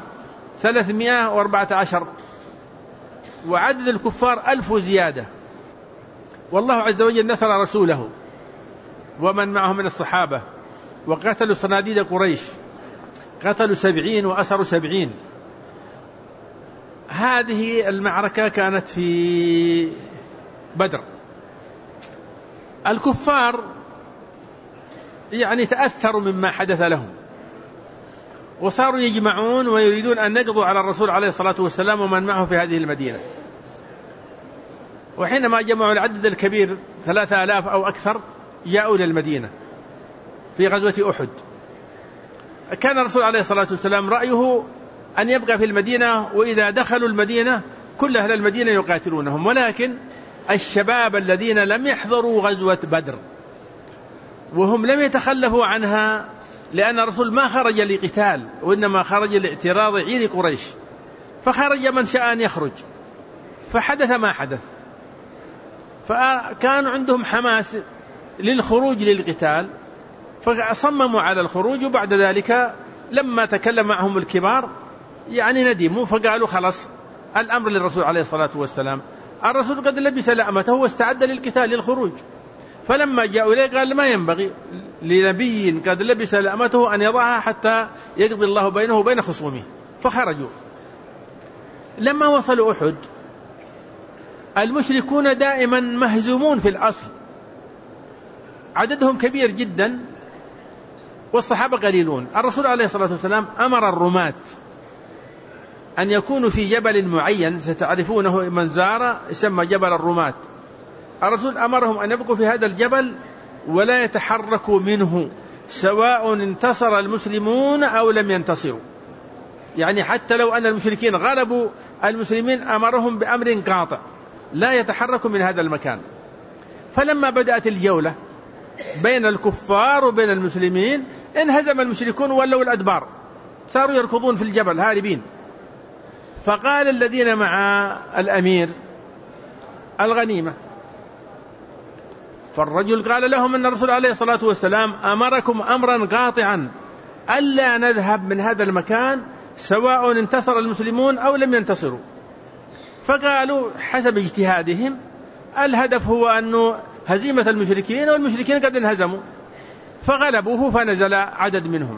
314 وعدد الكفار 1000 زيادة، والله عز وجل نصر رسوله ومن معه من الصحابة، وقتلوا صناديد قريش، قتلوا 70 وأسروا 70. هذه المعركة كانت في بدر. الكفار يعني تأثروا مما حدث لهم، وصاروا يجمعون ويريدون أن يقضوا على الرسول عليه الصلاة والسلام ومن معه في هذه المدينة. وحينما جمعوا العدد الكبير 3000 أو أكثر جاءوا إلى المدينة في غزوة أحد. كان الرسول عليه الصلاة والسلام رأيه أن يبقى في المدينة، وإذا دخلوا المدينة كل أهل المدينة يقاتلونهم، ولكن الشباب الذين لم يحضروا غزوة بدر وهم لم يتخلفوا عنها، لأن الرسول ما خرج لقتال وإنما خرج لاعتراض عير قريش، فخرج من شاء أن يخرج، فحدث ما حدث، فكانوا عندهم حماس للخروج للقتال، فصمموا على الخروج. وبعد ذلك لما تكلم معهم الكبار يعني ندموا، فقالوا خلاص الأمر للرسول عليه الصلاة والسلام. الرسول قد لبس لأمته واستعد للقتال للخروج، فلما جاءوا إليه قال ما ينبغي لنبي قد لبس لأمته أن يضعها حتى يقضي الله بينه وبين خصومه، فخرجوا. لما وصلوا أحد المشركون دائما مهزومون في الأصل، عددهم كبير جدا والصحابة قليلون. الرسول عليه الصلاة والسلام أمر الرماة أن يكونوا في جبل معين ستعرفونه من زار، يسمى جبل الرماة. الرسول أمرهم أن يبقوا في هذا الجبل ولا يتحركوا منه سواء انتصر المسلمون أو لم ينتصروا. يعني حتى لو أن المشركين غلبوا المسلمين أمرهم بأمر قاطع لا يتحركوا من هذا المكان. فلما بدأت الجولة بين الكفار وبين المسلمين انهزم المشركون وولوا الأدبار، صاروا يركضون في الجبل هاربين. فقال الذين مع الأمير الغنيمة، فالرجل قال لهم أن الرسول عليه الصلاة والسلام أمركم أمرا قاطعا ألا نذهب من هذا المكان سواء انتصر المسلمون أو لم ينتصروا. فقالوا حسب اجتهادهم الهدف هو أنه هزيمة المشركين والمشركين قد انهزموا، فغلبوه فنزل عدد منهم.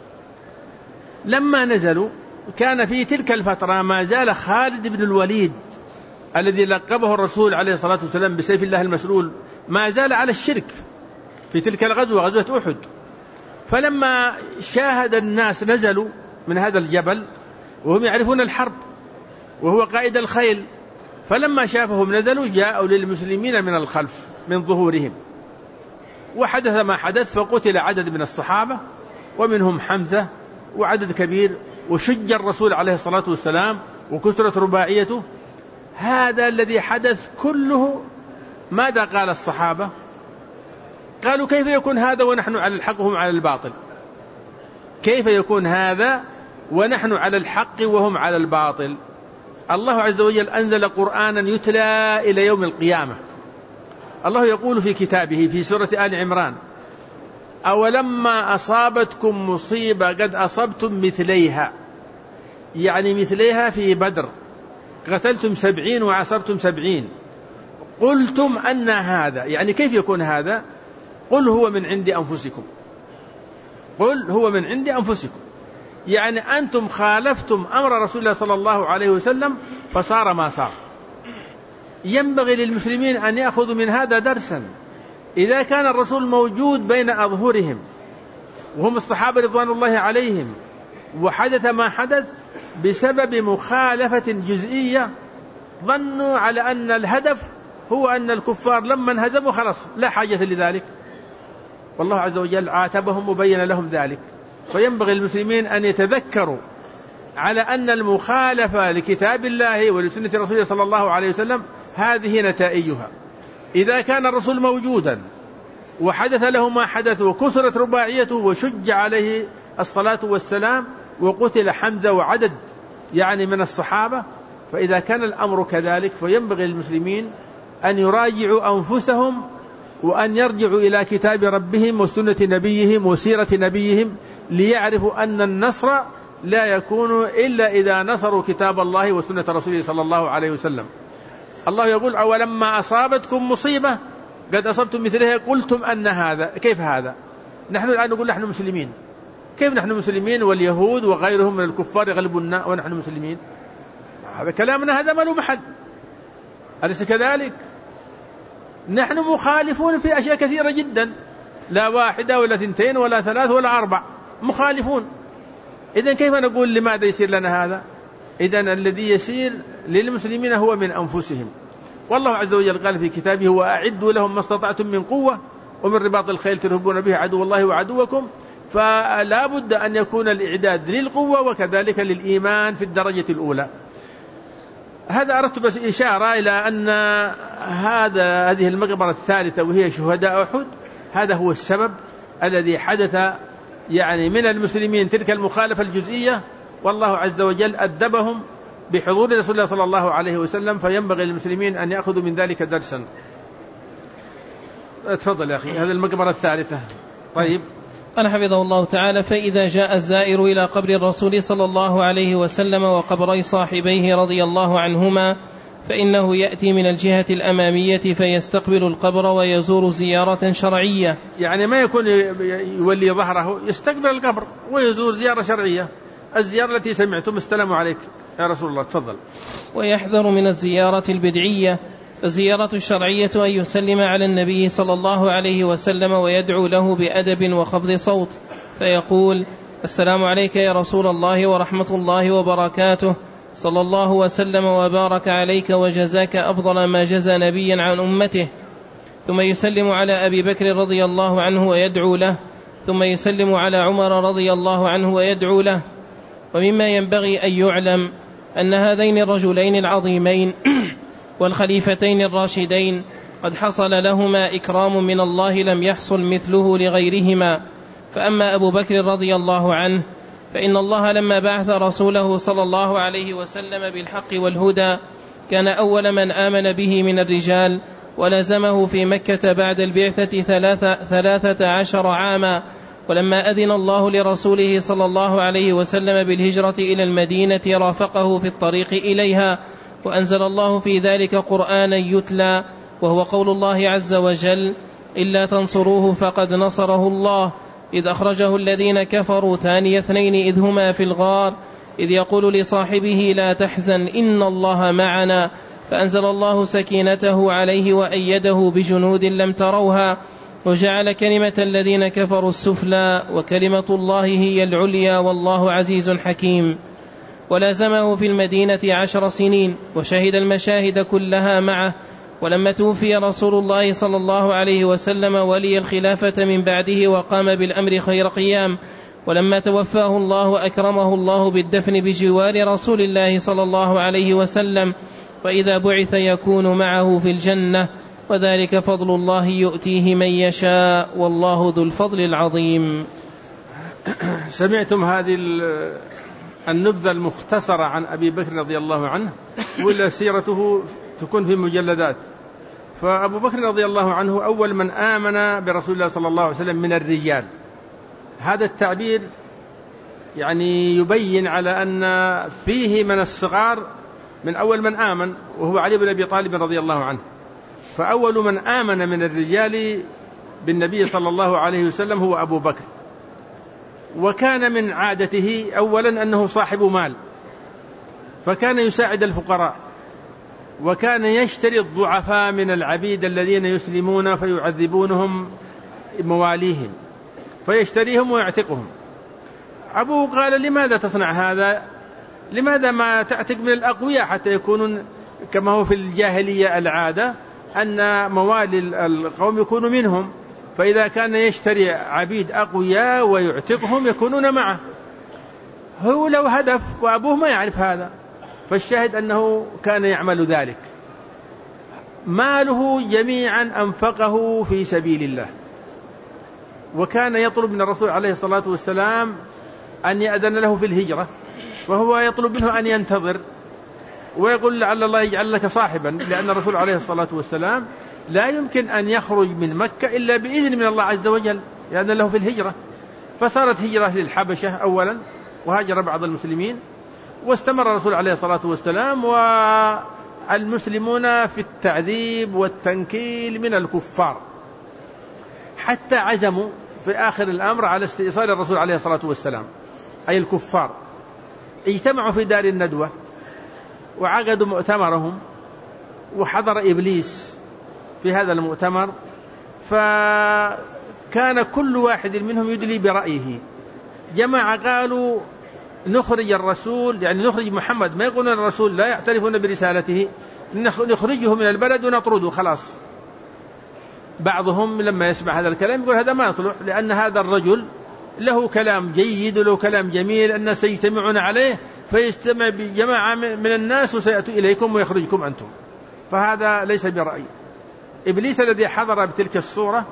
لما نزلوا كان في تلك الفترة ما زال خالد بن الوليد الذي لقبه الرسول عليه الصلاة والسلام بسيف الله المسلول ما زال على الشرك في تلك الغزوة، غزوة أحد. فلما شاهد الناس نزلوا من هذا الجبل وهم يعرفون الحرب وهو قائد الخيل، فلما شافهم نزلوا جاءوا للمسلمين من الخلف من ظهورهم، وحدث ما حدث، فقتل عدد من الصحابة ومنهم حمزة وعدد كبير، وشج الرسول عليه الصلاة والسلام وكثرت رباعيته. هذا الذي حدث كله ماذا قال الصحابة؟ قالوا كيف يكون هذا ونحن على الحق وهم على الباطل؟ كيف يكون هذا ونحن على الحق وهم على الباطل؟ الله عز وجل أنزل قرآنا يتلى إلى يوم القيامة. الله يقول في كتابه في سورة آل عمران: أولما أصابتكم مصيبة قد أصبتم مثليها، يعني مثليها في بدر قتلتم 70 وعصرتم 70، قلتم أن هذا، يعني كيف يكون هذا؟ قل هو من عند أنفسكم، قل هو من عند أنفسكم، يعني أنتم خالفتم أمر رسول الله صلى الله عليه وسلم فصار ما صار. ينبغي للمسلمين أن يأخذوا من هذا درسا. إذا كان الرسول موجود بين أظهرهم وهم الصحابة رضوان الله عليهم وحدث ما حدث بسبب مخالفة جزئية، ظنوا على أن الهدف هو أن الكفار لما انهزموا خلاص لا حاجة لذلك، والله عز وجل عاتبهم وبين لهم ذلك. فينبغي المسلمين أن يتذكروا على أن المخالفة لكتاب الله ولسنة رسوله صلى الله عليه وسلم هذه نتائجها. إذا كان الرسول موجودا وحدث له ما حدث وكسرت رباعيته وشج عليه الصلاة والسلام وقتل حمزة وعدد يعني من الصحابة، فإذا كان الأمر كذلك فينبغي للمسلمين أن يراجعوا أنفسهم وأن يرجعوا إلى كتاب ربهم وسنة نبيهم وسيرة نبيهم ليعرفوا أن النصر لا يكون إلا إذا نصروا كتاب الله وسنة رسوله صلى الله عليه وسلم. الله يقول: أولما أصابتكم مصيبة قد أصبتم مثلها قلتم أن هذا. كيف هذا؟ نحن الآن نقول نحن مسلمين. كيف نحن مسلمين واليهود وغيرهم من الكفار يغلبوننا ونحن مسلمين؟ هذا كلامنا هذا ما له محل، أليس كذلك؟ نحن مخالفون في أشياء كثيرة جدا، لا واحدة ولا 2 ولا 3 ولا 4، مخالفون. إذن كيف نقول لماذا يصير لنا هذا؟ إذن الذي يسير للمسلمين هو من أنفسهم. والله عز وجل قال في كتابه: وأعدوا لهم ما استطعتم من قوة ومن رباط الخيل ترهبون به عدو الله وعدوكم. فلا بد أن يكون الإعداد للقوة وكذلك للإيمان في الدرجة الأولى. هذا أردت بس إشارة إلى أن هذه المقبرة الثالثة وهي شهداء أحد، هذا هو السبب الذي حدث يعني من المسلمين تلك المخالفة الجزئية، والله عز وجل أدبهم بحضور رسول الله صلى الله عليه وسلم. فينبغي للمسلمين أن يأخذوا من ذلك درسا. تفضل يا أخي، هذه المقبرة الثالثة. طيب، قال حفظه الله تعالى: فإذا جاء الزائر إلى قبر الرسول صلى الله عليه وسلم وقبري صاحبيه رضي الله عنهما فإنه يأتي من الجهة الأمامية فيستقبل القبر ويزور زيارة شرعية، يعني ما يكون يولي ظهره، يستقبل القبر ويزور زيارة شرعية، الزيارة التي سمعتم السلام عليك يا رسول الله. تفضل. ويحذر من الزيارة البدعية، فالزيارة الشرعية أن يسلم على النبي صلى الله عليه وسلم ويدعو له بأدب وخفض صوت، فيقول: السلام عليك يا رسول الله ورحمة الله وبركاته، صلى الله وسلم وبارك عليك وجزاك أفضل ما جزى نبيا عن أمته، ثم يسلم على أبي بكر رضي الله عنه ويدعو له، ثم يسلم على عمر رضي الله عنه ويدعو له. ومما ينبغي أن يعلم أن هذين الرجلين العظيمين والخليفتين الراشدين قد حصل لهما إكرام من الله لم يحصل مثله لغيرهما. فأما أبو بكر رضي الله عنه فإن الله لما بعث رسوله صلى الله عليه وسلم بالحق والهدى كان أول من آمن به من الرجال، ولزمه في مكة بعد البعثة 13 عاما. ولما أذن الله لرسوله صلى الله عليه وسلم بالهجرة إلى المدينة رافقه في الطريق إليها، وأنزل الله في ذلك قرآنا يتلى، وهو قول الله عز وجل: إلا تنصروه فقد نصره الله إذ أخرجه الذين كفروا ثاني اثنين إذ هما في الغار إذ يقول لصاحبه لا تحزن إن الله معنا، فأنزل الله سكينته عليه وأيده بجنود لم تروها، وجعل كلمة الذين كفروا السفلى وكلمة الله هي العليا والله عزيز حكيم. ولازمه في المدينة 10 سنين وشهد المشاهد كلها معه. ولما توفي رسول الله صلى الله عليه وسلم ولي الخلافة من بعده وقام بالأمر خير قيام. ولما توفاه الله أكرمه الله بالدفن بجوار رسول الله صلى الله عليه وسلم، وإذا بعث يكون معه في الجنة، وذلك فضل الله يؤتيه من يشاء والله ذو الفضل العظيم. سمعتم هذه النبذة المختصرة عن أبي بكر رضي الله عنه، ولا سيرته تكون في مجلدات. فأبو بكر رضي الله عنه أول من آمن برسول الله صلى الله عليه وسلم من الرجال. هذا التعبير يعني يبين على أن فيه من الصغار من أول من آمن، وهو علي بن أبي طالب رضي الله عنه. فأول من آمن من الرجال بالنبي صلى الله عليه وسلم هو أبو بكر. وكان من عادته أولا أنه صاحب مال، فكان يساعد الفقراء، وكان يشتري الضعفاء من العبيد الذين يسلمون فيعذبونهم مواليهم، فيشتريهم ويعتقهم. أبوه قال: لماذا تصنع هذا؟ لماذا ما تعتق من الأقوياء حتى يكونون كما هو في الجاهلية العادة أن موالي القوم يكونوا منهم، فإذا كان يشتري عبيد أقوياء ويعتقهم يكونون معه. هو لو هدف وأبوه ما يعرف هذا، فالشاهد أنه كان يعمل ذلك. ماله جميعا أنفقه في سبيل الله، وكان يطلب من الرسول عليه الصلاة والسلام أن يأذن له في الهجرة، وهو يطلب منه أن ينتظر، ويقول لعل الله يجعل لك صاحبا، لأن الرسول عليه الصلاة والسلام لا يمكن أن يخرج من مكة إلا بإذن من الله عز وجل، يأذن له في الهجرة. فصارت هجرة للحبشة أولا، وهاجر بعض المسلمين، واستمر الرسول عليه الصلاة والسلام والمسلمون في التعذيب والتنكيل من الكفار، حتى عزموا في آخر الأمر على استئصال الرسول عليه الصلاة والسلام، أي الكفار. اجتمعوا في دار الندوة وعقدوا مؤتمرهم، وحضر إبليس في هذا المؤتمر، فكان كل واحد منهم يدلي برأيه. جماعة قالوا نخرج الرسول، يعني نخرج محمد، ما يقولون الرسول لا يعترفون برسالته، نخرجه من البلد ونطرده خلاص. بعضهم لما يسمع هذا الكلام يقول هذا ما يصلح، لأن هذا الرجل له كلام جيد وله كلام جميل، الناس يجتمعون عليه، فيجتمع بجماعة من الناس وسيأتوا إليكم ويخرجكم أنتم، فهذا ليس برأي. إبليس الذي حضر بتلك الصورة،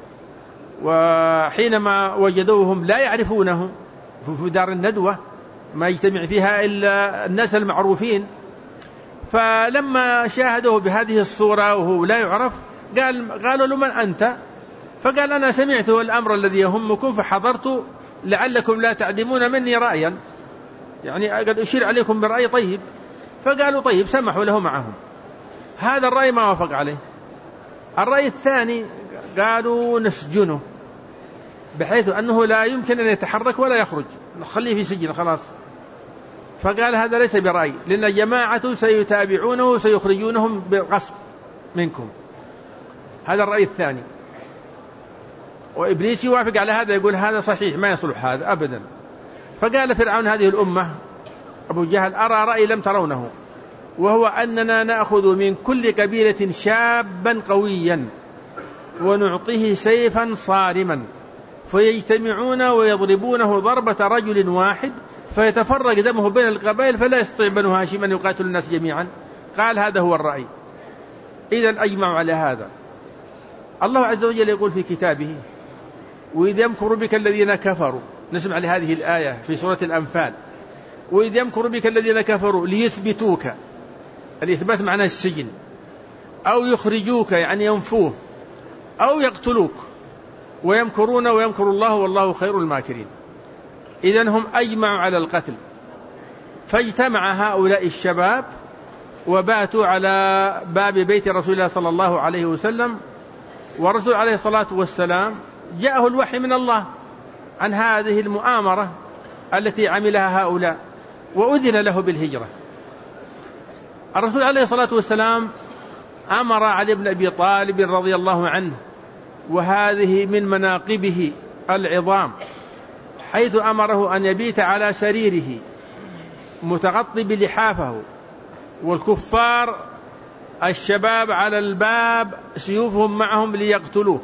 وحينما وجدوهم لا يعرفونه في دار الندوة ما يجتمع فيها إلا الناس المعروفين، فلما شاهدوه بهذه الصورة وهو لا يعرف قالوا له: من أنت؟ فقال: أنا سمعت الأمر الذي يهمكم فحضرت لعلكم لا تعدمون مني رأيا، يعني قد أشير عليكم برأي طيب. فقالوا: طيب، سمحوا له معهم. هذا الرأي ما وافق عليه. الرأي الثاني قالوا: نسجنه بحيث أنه لا يمكن أن يتحرك ولا يخرج، نخليه في سجن خلاص. فقال: هذا ليس برأي، لأن جماعة سيتابعونه وسيخرجونهم بالغصب منكم. هذا الرأي الثاني. وإبليس يوافق على هذا، يقول هذا صحيح ما يصلح هذا أبدا. فقال فرعون: هذه الأمة أبو جهل أرى رأي لم ترونه، وهو أننا نأخذ من كل قبيلة شابا قويا ونعطيه سيفا صارما فيجتمعون ويضربونه ضربة رجل واحد فيتفرق دمه بين القبائل فلا يستطيع بنو هاشم أن يقاتل الناس جميعا. قال هذا هو الرأي. إذن أجمعوا على هذا. الله عز وجل يقول في كتابه: وإذ يمكر بك الذين كفروا، نسمع لهذه الآية في سورة الأنفال: وإذ يمكر بك الذين كفروا ليثبتوك، الإثبات معناه السجن، أو يخرجوك يعني ينفوه، أو يقتلوك، ويمكرون ويمكر الله والله خير الماكرين. إذن هم أجمعوا على القتل، فاجتمع هؤلاء الشباب وباتوا على باب بيت رسول الله صلى الله عليه وسلم، ورسول عليه الصلاة والسلام جاءه الوحي من الله عن هذه المؤامرة التي عملها هؤلاء، وأذن له بالهجرة. الرسول عليه الصلاة والسلام أمر علي بن أبي طالب رضي الله عنه، وهذه من مناقبه العظام، حيث أمره أن يبيت على سريره متغطي بلحافه، والكفار الشباب على الباب سيوفهم معهم ليقتلوه.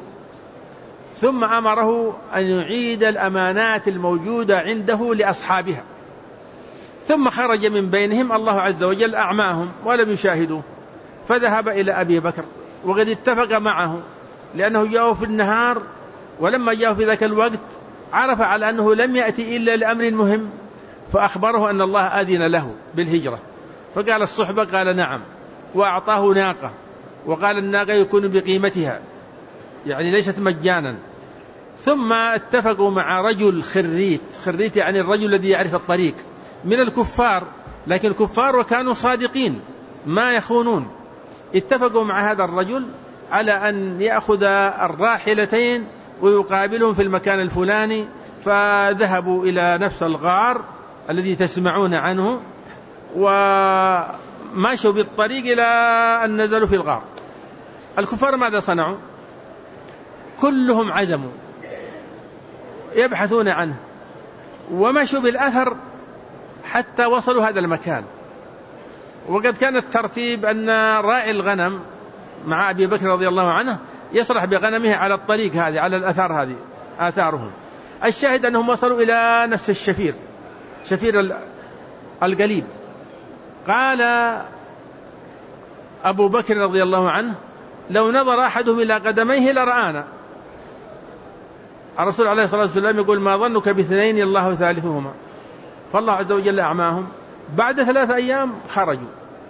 ثم أمره أن يعيد الأمانات الموجودة عنده لأصحابها. ثم خرج من بينهم، الله عز وجل أعماهم ولم يشاهدوه، فذهب إلى أبي بكر وقد اتفق معه، لأنه جاءه في النهار، ولما جاءه في ذاك الوقت عرف على أنه لم يأتي إلا لأمر مهم، فأخبره أن الله أذن له بالهجرة. فقال الصحبة؟ قال نعم، وأعطاه ناقة، وقال الناقة يكون بقيمتها، يعني ليست مجانا. ثم اتفقوا مع رجل خريت يعني الرجل الذي يعرف الطريق من الكفار، لكن الكفار وكانوا صادقين ما يخونون. اتفقوا مع هذا الرجل على أن يأخذ الراحلتين ويقابلهم في المكان الفلاني، فذهبوا إلى نفس الغار الذي تسمعون عنه، وماشوا بالطريق إلى أن نزلوا في الغار. الكفار ماذا صنعوا؟ كلهم عزموا يبحثون عنه، ومشوا بالأثر حتى وصلوا هذا المكان. وقد كان الترتيب أن راعي الغنم مع أبي بكر رضي الله عنه يسرح بغنمه على الطريق هذه، على الأثار هذه آثارهم. الشاهد أنهم وصلوا إلى نفس شفير القليب. قال أبو بكر رضي الله عنه: لو نظر أحدهم إلى قدميه لرآنا. الرسول عليه الصلاة والسلام يقول: ما ظنك باثنين الله ثالثهما. فالله عز وجل أعماهم. بعد 3 أيام خرجوا.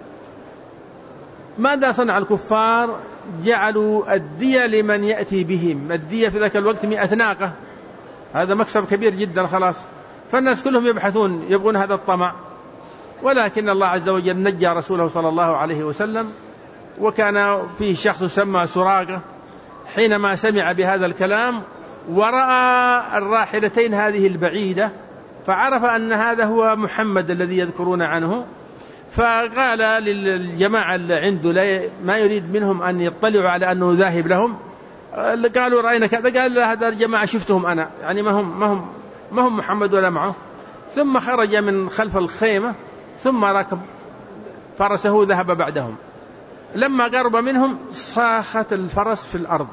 ماذا صنع الكفار؟ جعلوا الدية لمن يأتي بهم. الدية في ذاك الوقت 100 ناقة، هذا مكسب كبير جدا خلاص. فالناس كلهم يبحثون يبغون هذا الطمع، ولكن الله عز وجل نجى رسوله صلى الله عليه وسلم. وكان فيه شخص سمى سراقة، حينما سمع بهذا الكلام ورأى الراحلتين هذه البعيدة، فعرف أن هذا هو محمد الذي يذكرون عنه، فقال للجماعة اللي عنده ما يريد منهم أن يطلعوا على أنه ذاهب لهم، قالوا رأينا كذا. قال هذا الجماعة شفتهم أنا، يعني ما هم محمد ولا معه. ثم خرج من خلف الخيمة، ثم ركب فرسه ذهب بعدهم. لما قرب منهم صاخت الفرس في الأرض،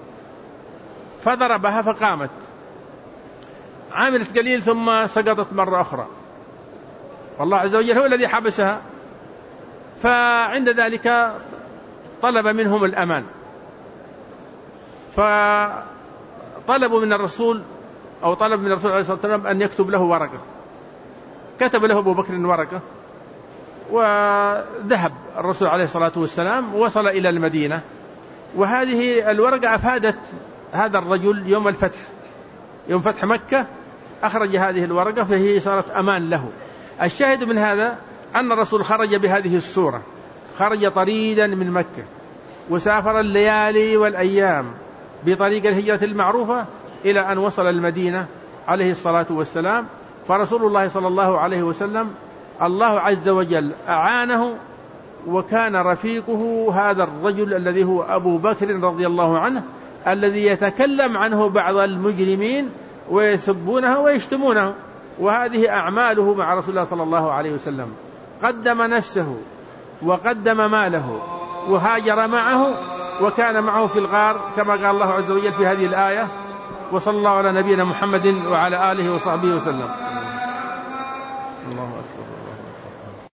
فضربها فقامت، عملت قليل ثم سقطت مرة أخرى، والله عز وجل هو الذي حبسها. فعند ذلك طلب منهم الأمان، فطلبوا من الرسول، أو طلب من الرسول عليه الصلاة والسلام أن يكتب له ورقة. كتب له أبو بكر ورقة، وذهب الرسول عليه الصلاة والسلام ووصل إلى المدينة. وهذه الورقة أفادت هذا الرجل يوم الفتح، يوم فتح مكة أخرج هذه الورقة، فهي صارت أمان له. الشاهد من هذا أن الرسول خرج بهذه الصورة، خرج طريدا من مكة، وسافر الليالي والأيام بطريق الهجرة المعروفة إلى أن وصل المدينة عليه الصلاة والسلام. فرسول الله صلى الله عليه وسلم الله عز وجل أعانه، وكان رفيقه هذا الرجل الذي هو أبو بكر رضي الله عنه، الذي يتكلم عنه بعض المجرمين ويسبونه ويشتمونه، وهذه أعماله مع رسول الله صلى الله عليه وسلم، قدم نفسه وقدم ماله وهاجر معه وكان معه في الغار كما قال الله عز وجل في هذه الآية. وصلى الله على نبينا محمد وعلى آله وصحبه وسلم. الله أكبر.